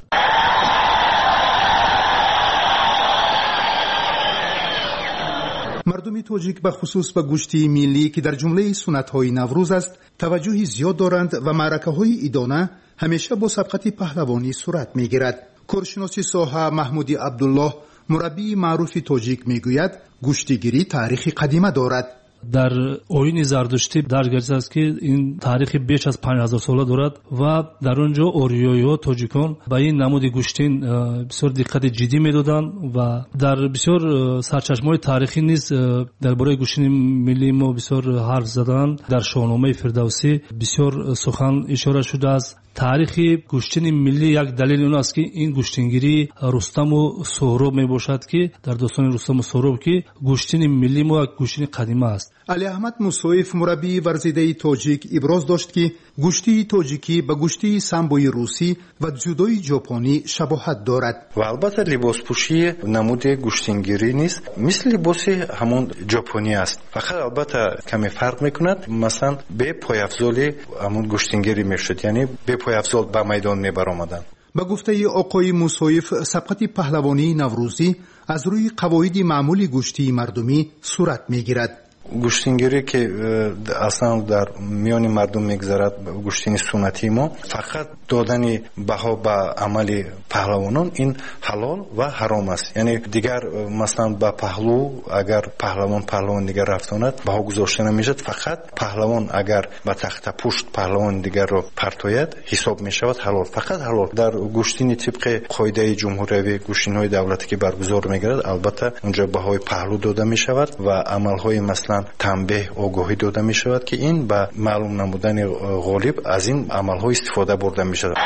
مردم تاجیک به خصوص به گوشتی ملی که در جمله سنت‌های نوروز است توجهی زیاد دارند و معرکه‌های عیدانه همیشه با سبقت پهلوانی صورت می‌گیرد. کارشناس ساحه محمودی عبدالله، مربی معروف تاجیک، میگوید گوشتیگیری تاریخی قدیمه دارد. در آیین زردشتی درگرفته است که این تاریخ بیش از 5000 ساله دارد و در آنجا اوریوی‌ها تاجیکان به این نمود گوشتین بسیار دقت جدی می‌دادند و در بسیار سرچشمه‌های تاریخی نیز درباره گوشتین ملی ما بسیار حرف زدند. در شاهنامه فردوسی بسیار سخن اشاره شده است. تاریخی گوشتین ملی یک دلیل اون است که این گوشتینگیری رستم و سهراب می باشد که در داستان رستم و سهراب که گوشتین ملی ما یک گوشتین قدیمه است. علی احمد موسویف، مربی ورزیده تاجیک، ابراز داشت که گوشتی تاجیکی به گوشتی سامبوی روسی و جودوی ژاپنی شباهت دارد. و البته لباسپوشی نمود گوشتینگیری نیست، مثل لباس همون ژاپنی است. فقط البته کمی فرق میکند. مثلا به پایافزالی همون گوشتینگیری میشد، یعنی به پایافزال به میدان میبرآمدن. به گفته آقای موسویف، سبقت پهلوانی نوروزی از روی قواعد معمولی گوشتی مردمی صورت میگیرد. گوشتینگیری که اصلا در میان مردم میگذرد، گوشتین سنتی ما، فقط دادن بها به عمل پهلوانان این حلال و حرام است. یعنی دیگر مثلا به پهلو اگر پهلوان دیگر رفتاند بها گذاشته نمیشد. فقط پهلوان اگر به تخت پشت پهلوان دیگر رو پرتاید حساب میشود حلال، فقط حلال. در گوشتین طبق قاعده جمهوری گوشتین های دولتی که برگزار میگردد البته اونجا بهای پهلو داده میشود و عمل های مثلا تنبیه آگاهی داده می شود که این به معلوم نمودن غالب از این عمل‌ها استفاده برده می شود.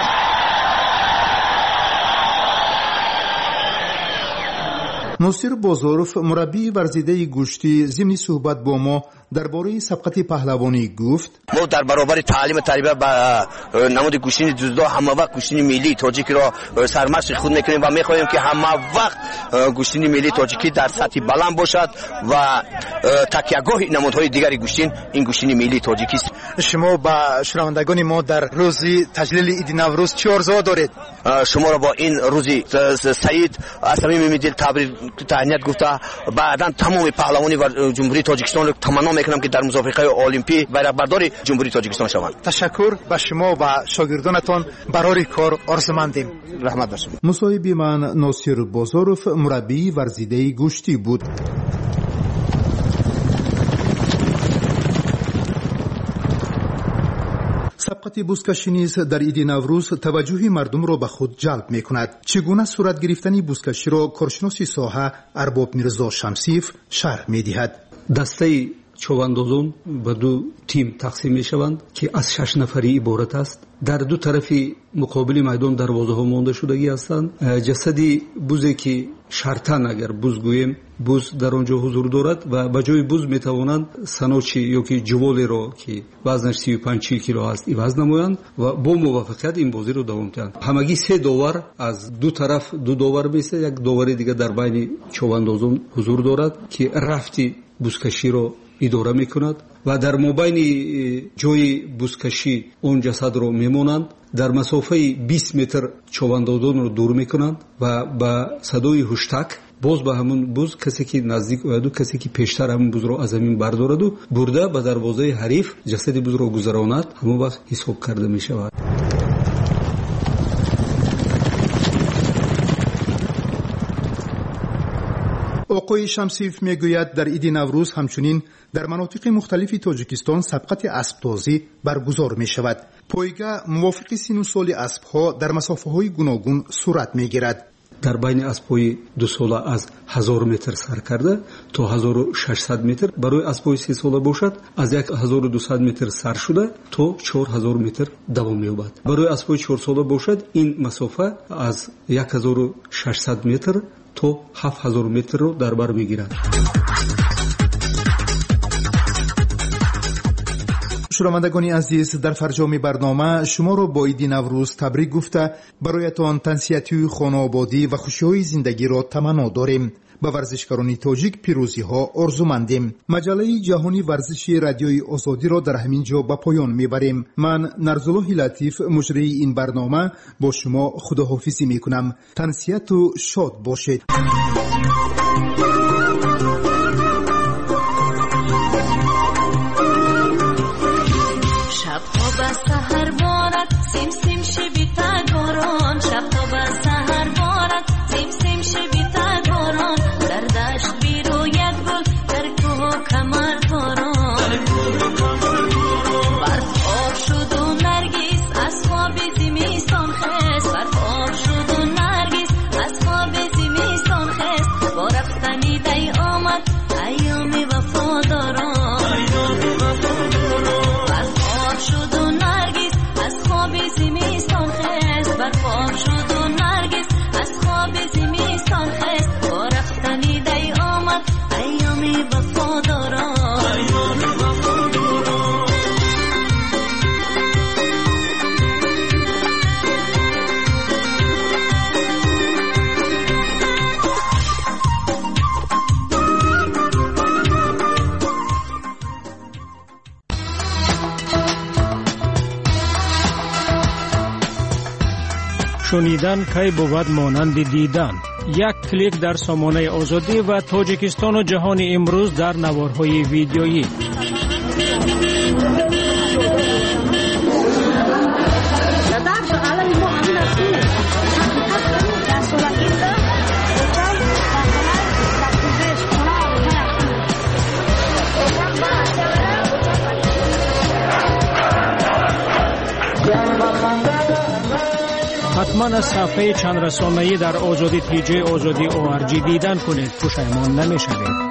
ناصر بازاروف، مربی ورزیده گوشتی، ضمن صحبت با ما درباره سبقت پهلوانی گفت: ما در برابر تعلیم تربیت به نمود گوشتین جودو همه وقت گوشتین ملی تاجیک را سرمشق خود میکنیم و میخواهیم که همه وقت گوشتین ملی تاجیکی در سطح بلند باشد و تکیهگاه نمودهای دیگری گوشتین این گوشتین ملی تاجیکی است. شما با شنوندگان ما در روز تجلیل عید نوروز چه آرزو دارید؟ شما را با این روزی سعید از صمیم دل تهنیت گفته بعداً تمام پهلوانی و جمهوری تاجیکستان را تمنا میکنم که در مسابقه المپی بیرقبردار جمهوری تاجیکستان شوند. تشکر به شما و شاگردانتان برای کار آرزومندیم. رحمت بر شما. مصاحبه من ناصر بازاروف، مربی ورزیده گوشتی بود. سبقت بزکشی نیز در عید نوروز توجه مردم را به خود جلب می کند. چگونه صورت گرفتن بزکشی را کارشناس ساحه ارباب میرزا شمسیف شرح می دهد. دسته چواندازان به دو تیم تقسیم میشوند که از 6 نفری عبارت است. در دو طرف مقابل میدان دروازه ها مانده شدگی هستند. جسدی بوزی که شرطن اگر بوز گوییم بوز در آنجا حضور دارد و به جای بوز میتوانند سنوچی یا که جوالی را که وزنش 35 کیلو است عوض نمایند و با موافقت این بازی رو دوام دهند. همگی 3 داور از دو طرف 2 داور میشه، یک داور دیگه در بین چواندازان حضور دارد که رفتی بوزکشی را اداره میکند و در مابین جای بوزکشی اون جسد رو میمونند. در مسافه 20 متر چواندازان رو دور میکنند و با صدای هشتک باز به همون بوز کسی که نزدیک آید و کسی که پیشتر همون بوز رو از زمین بردارد و برده به دروازه حریف جسد بوز رو گذراند، همون وقت حساب کرده میشود. آقای شمسیف میگوید در عید نوروز همچنین در مناطق مختلف تاجیکستان سبقت اسب‌تازی برگزار می شود. پایگاه موافق سن و سال اسب‌ها در مسافه‌های گوناگون صورت می‌گیرد. در بین اسب‌های 2 ساله از 1000 متر سر کرده تا 1600 متر، برای اسب‌های 3 ساله باشد از 1200 متر سر شده تا 4000 متر دوام می‌یابد. برای اسب‌های 4 ساله باشد این مسافه از 1600 متر تا 7000 متر رو در بر میگیرد. شنوندگان عزیز، در فرجام برنامه شما را با عید نوروز تبریک گفته برایتان تنسیتی خانوادگی و خوشی‌های زندگی را تمنا داریم. به ورزشکاران تاجیک پیروزی ها آرزومندیم. مجله جهانی ورزشی رادیوی آزادی را در همین جا به پایان میبریم. من نرزالله لطیف مجری این برنامه با شما خداحافظی میکنم. تنسیت و شاد باشید. شبها به سحر بارد سیم سیم شبی تگاران، شبها به سحر بارد سیم سیم شبی تگاران، در دشت بیروید گل در کوه کمر کاران، برف آب شد و نرگیس از خواب زمستان خست، برف آب شد و نرگیس از خواب زمستان خست، با رفتنی دی آمد ایام وفاداران، شد و نرگس از خواب زمستان خست، برفاب شد و نرگس از خواب زمستان خست، با رفتنی دی آمد ایام وفاداران. شنیدن کی بود مانند دیدن. یک کلیک در سامانه آزادی و تاجیکستان و جهان امروز در نوارهای ویدیویی. حتما از صفحه چند رسانه‌ای در آزادی تیجی آزادی ORG دیدن کنید، پشیمان نمی‌شوید.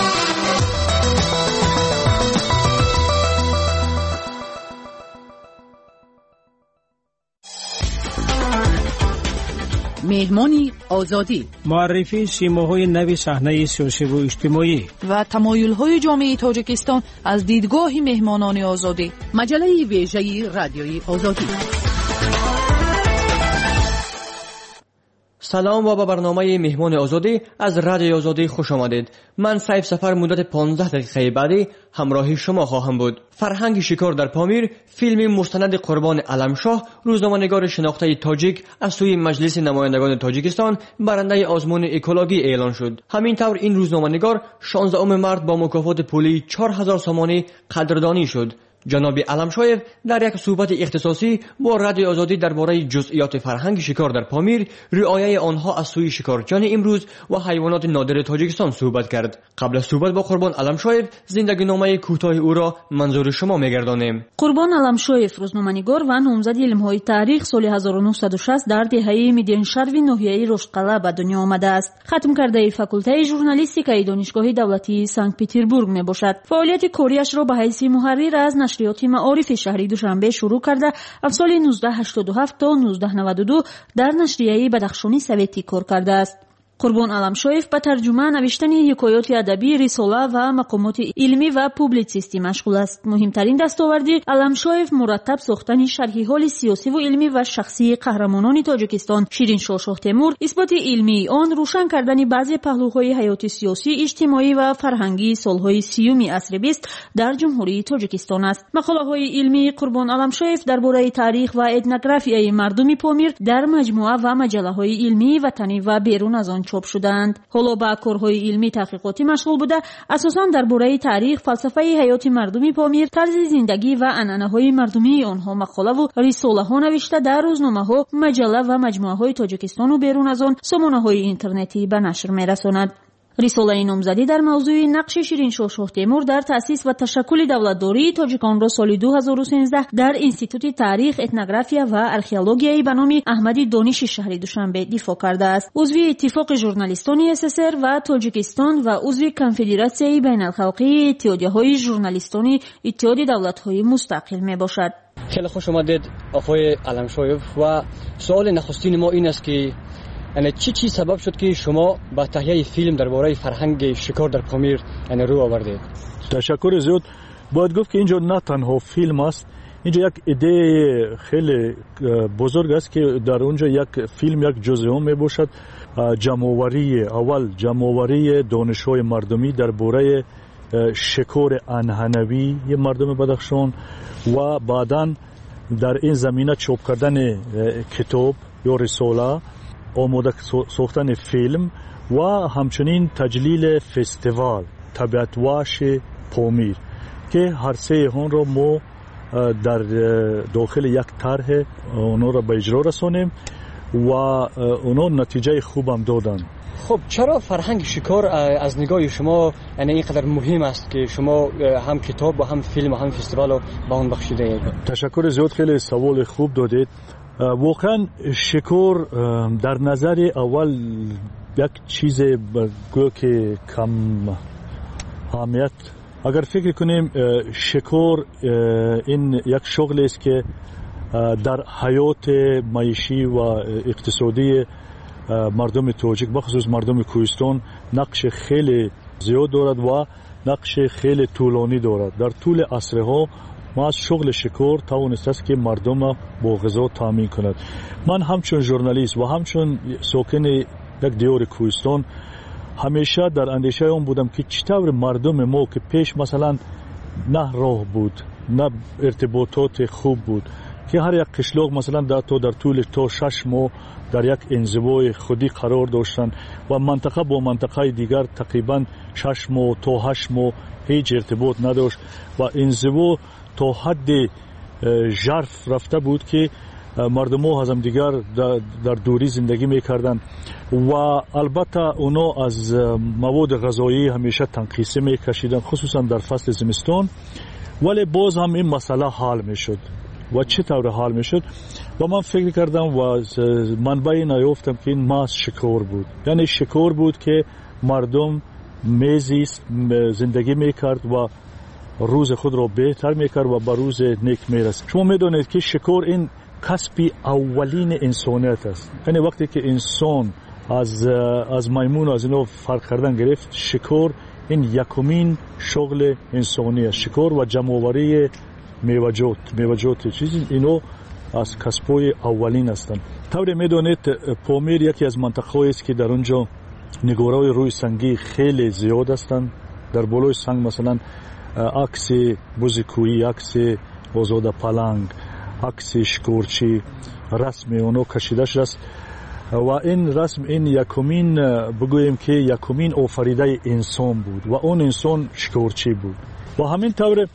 مهمانی آزادی، معرفی سیماهای نوی صحنه سیاسی و اجتماعی و تمایل‌های جامعه تاجیکستان از دیدگاه مهمانان آزادی. مجله ویژه رادیوی آزادی. سلام و به برنامه مهمان آزادی از رادیوی آزادی خوش آمدید. من سیف سفر مدت 15 دقیقه بعدی همراهی شما خواهم بود. فرهنگ شکار در پامیر، فیلم مستند قربان علمشاه، روزنامه‌نگار شناخته تاجیک از سوی مجلس نمایندگان تاجیکستان برنده آزمون اکولوژی اعلان شد. همین طور این روزنامه‌نگار 16 مارس با مکافات پولی 4000 سامانی قدردانی شد. جناب علمشاєв در یک صحبت اختصاصی با رادیو آزادی درباره جزئیات فرهنگ شکار در پامیر، رعایت آنها از سوی شکارچیان امروز و حیوانات نادر تاجیکستان صحبت کرد. قبل از صحبت با قربان علمشاєв زندگی نامه کوتاه او را منظور شما میگردانیم. قربان علمشاєв روزنامه‌نگار و نامزد علم‌های تاریخ سال 1960 در دهه میدینشهر ناحیه رشتقلا به دنیا آمده است. ختم کرده فاکولته ژورنالیستیکای دانشگاه دولتی سنت پترزبورگ میباشد. فعالیت کاریش را به حیث محرر از نشریات معارف شهری دوشنبه شروع کرده. از سال 1987 تا 1992 در نشریه بدخشانی سویتی کار کرده است. قربان علمشاєв به ترجمه نوشتن حکایات ادبی، رساله و مقامات علمی و پوبلیتسیستی مشغول است. مهمترین دستاوردی علمشاєv مرتب ساختن شرح حال سیاسی و علمی و شخصی قهرمانان تاجیکستان شیرین شاه تیمور، اثبات علمی آن، روشن کردن بعضی پهلوهای حیات سیاسی، اجتماعی و فرهنگی سالهای 30 عصر 20 در جمهوری تاجیکستان است. مقاله‌های علمی قربان علمشاєv درباره تاریخ و etnografیای مردم پامیر در مجموعه و مجله‌های علمی وطنی و بیرون از آن چاپ شدند. حالا با کارهای علمی تحقیقاتی مشغول بوده، اساساً درباره تاریخ، فلسفه حیات مردم پامیر، طرز زندگی و عنعنه‌های مردمی آنها مقاله و رساله‌ها نوشته در روزنامه‌ها، مجله و مجموعه‌های تاجیکستان و بیرون از آن سامانه‌های اینترنتی به نشر می‌رساند. رساله نامزدی در موضوع نقش شیرین شاه تیمور در تأسیس و تشکل دولتداری تاجیکان را سال 2013 در انستیتوت تاریخ، etnografia و آرکئولوژی به نام احمد دانش شهری دوشنبه دفاع کرده است. عضو اتفاق ژورنالیستان SSR و تاجیکستان و عضو کنفدراسیون بین‌الخلیجی اتحادیه‌های ژورنالیستان اتحاد دولت‌های مستقل میباشد. خیلی خوش آمدید آقای علمشاєv و سوال نخستین ما این است که یعنی چی سبب شد که شما با تهیه فیلم درباره فرهنگ شکار در پامیر یعنی رو آوردید؟ تشکر زیاد. باید گفت که اینجا نه تنها فیلم است، اینجا یک ایده خیلی بزرگ است که در اونجا یک فیلم یک جزء می باشد. جمع‌آوری دانش‌های مردمی درباره شکار عنعنوی مردم بدخشان و بعداً در این زمینه چاپ کردن کتاب یا رساله، آماده ساختن فیلم و همچنین تجلیل فستیوال طبیعت واش پامیر که هر سه آن را ما در داخل یک طرح اونا را به اجرا رسانیم و اونا نتیجه خوبم دادن. خب چرا فرهنگ شکار از نگاه شما یعنی اینقدر مهم است که شما هم کتاب و هم فیلم و هم فستیوال رو به اون بخشیده اید؟ تشکر زیاد، خیلی سوال خوب دادید. واقعا شکار در نظر اول یک چیز گویا که کم اهمیت. اگر فکر کنیم شکار این یک شغل است که در حیات معیشی و اقتصادی مردم تاجیک بخصوص مردم کوهستان نقش خیلی زیاد دارد و نقش خیلی طولانی دارد. در طول عصرها ما از شغل شکار توانسته است که مردم را با غذا تامین کند. من همچون ژورنالیست و همچون ساکن یک دیار کوهستان همیشه در اندیشه اون بودم که چطور مردم ما که پیش مثلا نه راه بود، نه ارتباطات خوب بود، که هر یک قشلاق مثلا در طول تا 6 ماه در یک انزوای خودی قرار داشتن و منطقه با منطقه دیگر تقریبا 6 ماه تا 8 ماه هیچ ارتباط نداشت و انزوا تا حد ژرف رفته بود که مردم ها از هم دیگر در دوری زندگی میکردن و البته اونا از مواد غذایی همیشه تنقیصی میکشیدن خصوصا در فصل زمستان، ولی باز هم این مسئله حل میشد. و چطور حل میشد؟ و من فکر کردم و منبعی نیافتم که این محض شکار بود. یعنی شکار بود که مردم میزیست زندگی میکرد و روز خود را بهتر میکرد و به روز نیک میرسید. شما میدونید که شکار این کسب اولین انسانیت است. یعنی وقتی که انسان از میمون از اینا فرق کردن گرفت، شکار این یکمین شغل انسانی است. شکار و جمع‌آوری میوه‌جات چیزی اینو از کسب‌های اولین هستند. طوری میدونید پامیر یکی از مناطق‌هایی است که در اونجا نگارهای روی سنگی خیلی زیاد هستند. در بالای سنگ مثلا عکس بزرگویی، عکس آزاده پلنگ، عکس شکارچی رسم اونو کشیده شده است و این رسم این یکمین بگوییم که یکمین آفریده انسان بود و اون انسان شکارچی بود. و همین طور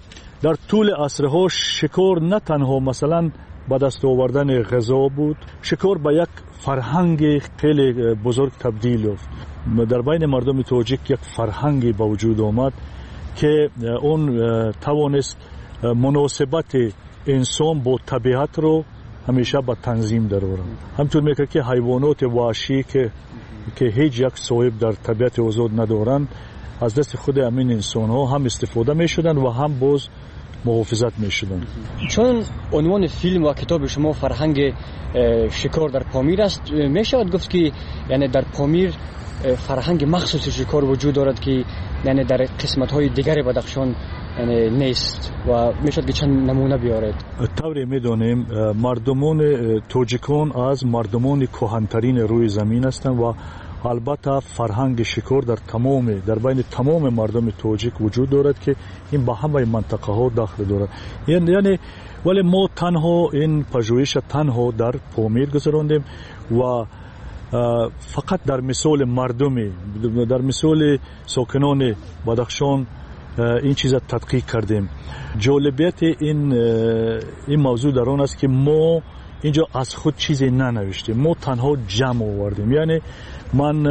در طول عصرها شکار نه تنها مثلا به دست آوردن غذا بود، شکار به یک فرهنگ خیلی بزرگ تبدیل یافت. در بین مردم تاجیک یک فرهنگی به وجود آمد که اون توانست مناسبت انسان با طبیعت رو همیشه به تنظیم درآورد. همطور میگه که حیوانات وحشی که هیچ یک صاحب در طبیعت آزاد ندارند، از دست خود همین انسان ها هم استفاده می شدن و هم باز محافظت می شدن. چون عنوان فیلم و کتاب شما فرهنگ شکار در پامیر است، می شود گفت که یعنی در پامیر فرهنگ مخصوص شکار وجود دارد که یعنی در قسمت های دیگر بدخشان یعنی نیست و می شود که چند نمونه بیارید؟ طوری می دانیم مردمان تاجیکان از مردمان کهن‌ترین روی زمین هستند و البته فرهنگ شکار در بین تمام مردم تاجیک وجود دارد که این به همه منطقه ها داخل دارد. یعنی ولی ما تنها این پژوهش تنها در پامیر گذراندیم و فقط در مثال مردمی، در مثال ساکنان بدخشان این چیز تدقیق کردیم. جالبیت این موضوع در آن است که ما اینجا از خود چیزی ننوشتیم، ما تنها جمع آوردیم. یعنی من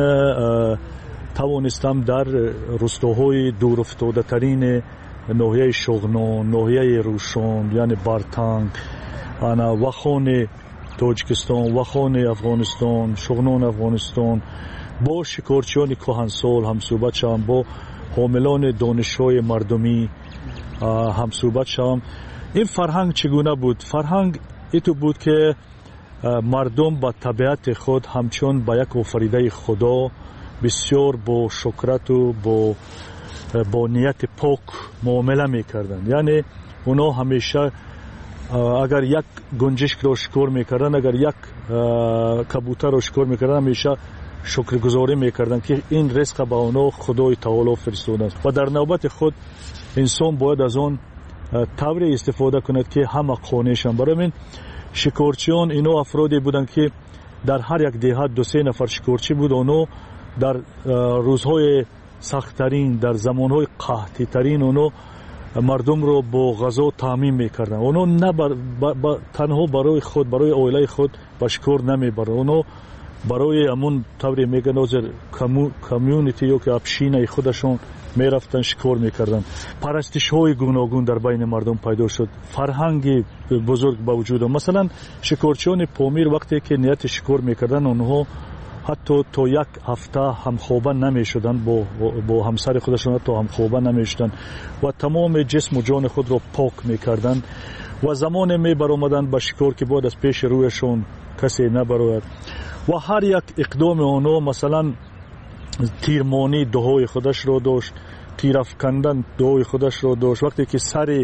توانستم در روستاهای دور افتاده ترین ناحیه شغنان، ناحیه روشان یعنی بارتنگ، وخان تاجیکستان، وخان افغانستان، شغنان افغانستان با شکارچیان کهنسال هم صحبت شدم، با حاملان دانش‌های مردمی هم صحبت شدم. این فرهنگ چگونه بود؟ فرهنگ ایتو بود که مردم با طبیعت خود همچون با یک آفریده خدا بسیار با شکرت و با نیت پاک معامله میکردن. یعنی اونا همیشه اگر یک گنجشک رو شکار میکردن، اگر یک کبوتر رو شکار میکردن، همیشه شکرگزاری میکردن که این رزق به اونا خدای تعالی فرستاده است و در نوبت خود انسان باید از آن طوری استفاده کند که همه قانعشن. برای من شکارچیان اینا افرادی بودند که در هر یک دهات 2-3 نفر شکارچی بود. اونا در روزهای سخت‌ترین، در زمانهای قحطی ترین اونا مردم رو با غذا تامین میکردن. اونا نه تنها برای خود، برای عائله خود به شکار نمیبرن، اونا برای همون طوری میگن نظر کمیونیتی یا که اپشینه خودشون میرفتن شکار میکردن. پرستش های گوناگون در بین مردم پیدا شد، فرهنگ بزرگ با وجود. مثلا شکارچیان پامیر وقتی که نیت شکار میکردن، اونها حتی تا یک هفته همخوابه نمیشدن، با همسر خودشون حتی همخوابه نمیشدن و تمام جسم و جان خود را پاک میکردن و زمان می برآمدن به شکار که بعد از پیش رویشون کسی نبراید و هر یک اقدام آنها مثلا تیرمانی دهای خودش را داشت، تیر افکندن دهای خودش را داشت. وقتی که سر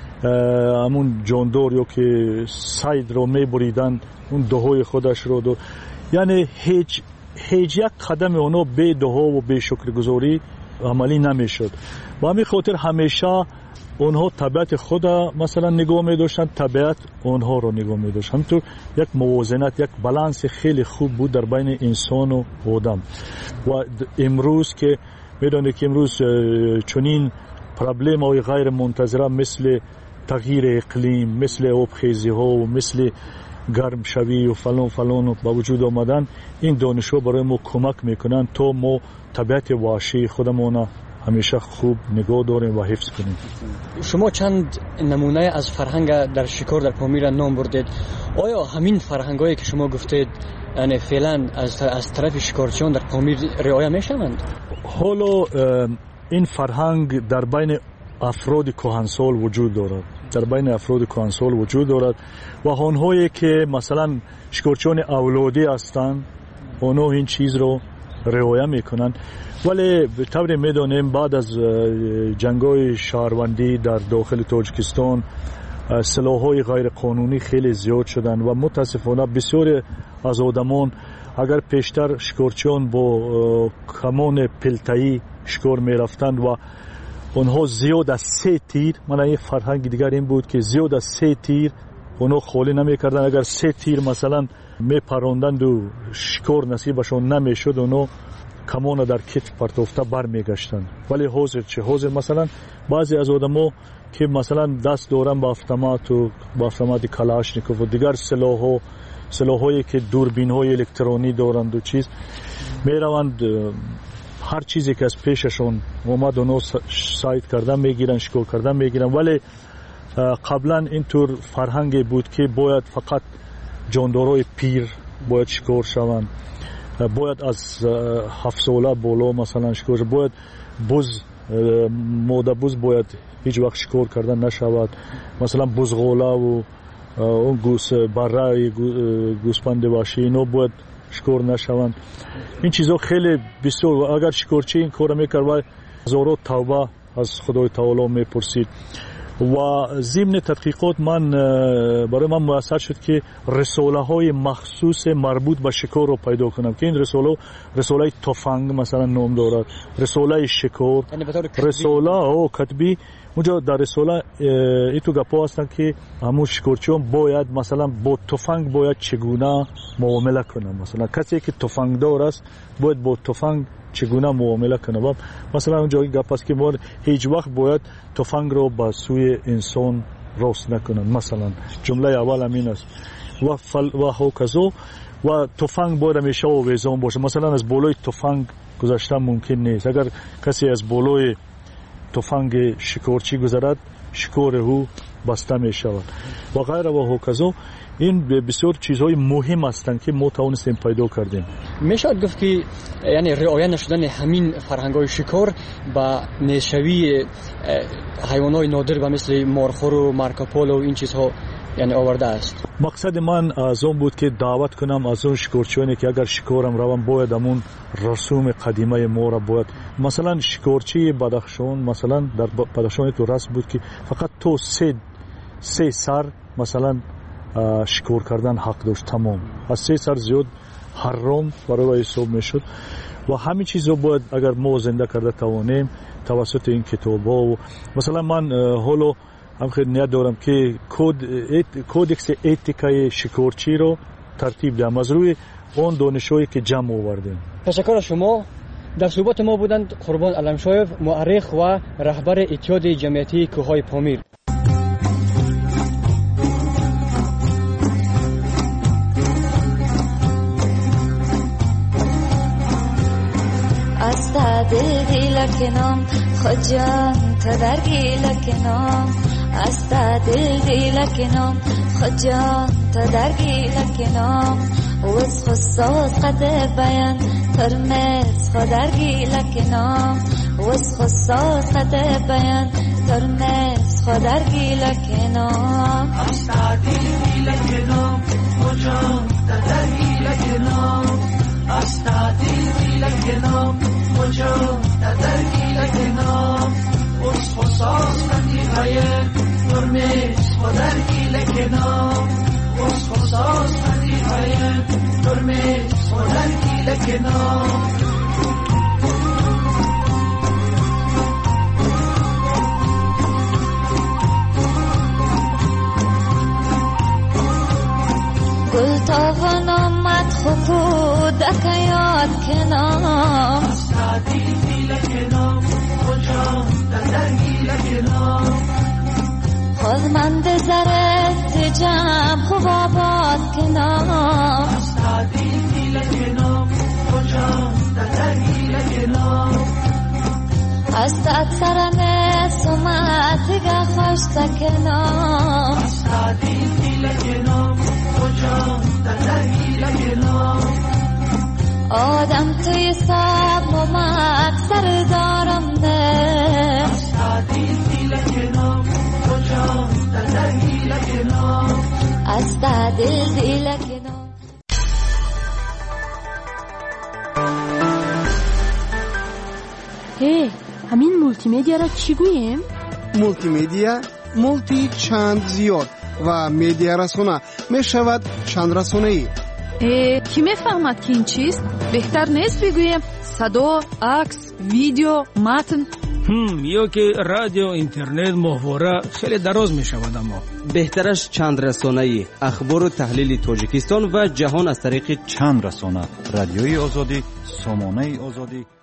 همون جاندار یا که سید را می بریدن اون دهای خودش را داشت. یعنی هیچ یک قدم آنها بی دها و بی شکرگزاری عملی نمیشد و همین خاطر همیشه اونها طبیعت خود مثلا نگاه می داشتن، طبیعت اونها رو نگاه می داشت. همینطور یک موازنت، یک بالانس خیلی خوب بود در بین انسان و آدم. و امروز که میدونید که امروز چنین پرابلم های غیر منتظره مثل تغییر اقلیم، مثل آبخیزی ها و مثل گرم شوی و فلان با وجود آمدن، این دانش‌ها برای ما کمک میکنن تا ما طبیعت وحشی خودمون همیشه خوب نگاه داریم و حفظ کنیم. شما چند نمونه از فرهنگ در شکار در پامیر نام بردید. آیا همین فرهنگایی که شما گفتید یعنی فعلا از طرف شکارچیان در پامیر رعایت میشوند؟ حالا این فرهنگ در بین افراد کهنسال وجود دارد، در بین افراد کهنسال وجود دارد و آنهایی که مثلا شکارچیان اولادی هستند اونا این چیز رو رعایت میکنن. ولی به طور میدانیم بعد از جنگ‌های شهروندی در داخل تاجیکستان سلاح‌های غیر قانونی خیلی زیاد شدن و متاسفانه بسیاری از آدمان اگر پیشتر شکارچیان با کمان پلته‌ای شکار میرفتند و اونها زیاد از 3 تیر، من یک فرهنگ دیگر این بود که زیاد از 3 تیر اونها خالی نمیکردن. اگر 3 تیر مثلا میپراندند و شکار نصیبشون نمیشد، اونها کمان در کتف پرتافته بر میگشتن. ولی حاضر مثلا بعضی از آدما که مثلا دست دورن با автомат و با автомат کلاشنیکوف و دیگر سلاح‌هایی که دوربین‌های الکترونی دارند و چیز میروند هر چیزی که از پیششون اومد اونو ساید کردن میگیرن، شکار کردن میگیرن. ولی قبلا اینطور فرهنگی بود که باید فقط جاندارای پیر باید شکار شوند، باید از 7 ساله بالا مثلا شکار شوند، باید ماده بز باید هیچ وقت شکار کردن نشود، مثلا بزغاله و اون بره گوسپند وحشی اینا باید شکار نشوند. این چیزا خیلی بسیار، و اگر شکارچی این کار میکرد هزارات توبه از خدای تعالی میپرسید. و ضمن تحقیقات برای من میسر شد که رساله های مخصوص مربوط به شکار رو پیدا کنم که این رساله تفنگ مثلا نام دارد، رساله شکار، رساله کتبی. اونجا در رساله ایتو گپا هستن که همون شکارچیان باید مثلا با تفنگ باید چگونه معامله کنن، مثلا کسی که تفنگ دار است باید با تفنگ چگونه معامله کنه. مثلا اونجا گپ است که ما هیچ وقت باید تفنگ رو به سوی انسان راست نکنن، مثلا جمله اول همین است. و هوکزو و تفنگ باید همیشه آویزان باشه، مثلا از بالای تفنگ گذشتن ممکن نیست. اگر کسی از بالای تفنگ شکارچی گذرد شکار او بسته می شود و غیره و هوکزو. این بسیار چیزهای مهم هستند که ما توانستیم پیدا کردیم. میشد گفت که یعنی رعایت نشدن همین فرهنگ‌های شکار با نیشوی حیوانات نادر و مثل مارخور و مارکوپولو و این چیزها یعنی آورده است. مقصد من از اون بود که دعوت کنم از اون شکارچیانی که اگر شکارم روان باید همون رسوم قدیمه ما را باید، مثلا شکارچی بدخشان، مثلا در بدخشان تو رسم بود که فقط تو سه سر مثلا شکار کردن حق داشت، تمام از 3 سر زیاد حرام برای حساب میشد. و همین چیزا باید اگر ما زنده کرده توانیم توسط این کتابا و مثلا من حالا هم خیلی نیت دارم که کودکس اتیکای شکارچی رو ترتیب دهم از روی اون دانش‌هایی که جمع آوردیم. تشکر از شما. در صحبت ما بودند قربان علمشایف، مؤرخ و رهبر اتحاد جمعیتی کوههای پامیر. دل کنام خجان تا در گیل کنام استا دل کنام خجان تا در گیل کنام وز خصاص قد بیان ترمز خدر گیل کنام وز خصاص قد بیان ترمز خدر گیل کنام استا دل کنام خجان تا در گیل کنام استا دل کنام وجود تدرکی لکنام اس خصاص ندی غیر ترمیز خدرکی لکنام اس خصاص ندی غیر ترمیز خدرکی لکنام گل تاغن آمد خفودک یاد کنام استی لکنام خجام درگی لکنام خودمند زرد جمع خوب آباد کنام استی لکنام خجام درگی لکنام است اکثر نسومت گه خوش سکنام استی لکنام خجام درگی لکنام آدم توی سب و اکثر دارم نه استی لکنام خجام درگی لکنام استی لکنام. هی همین مولتی میدیا را چی گوییم؟ مولتی میدیا مولتی چند زیاد و میدیا رسانه می شود چند رسانه ای. کی میفهمد که این چیست؟ بهتر نیست بگویم صدا، عکس، ویدیو، متن؟ یا که رادیو، اینترنت، محوره خیلی دراز می شود. اما بهترش چند رسانه ای، اخبار و تحلیل تاجیکستان و جهان از طریق چند رسانه: رادیوی آزادی، سامانه آزادی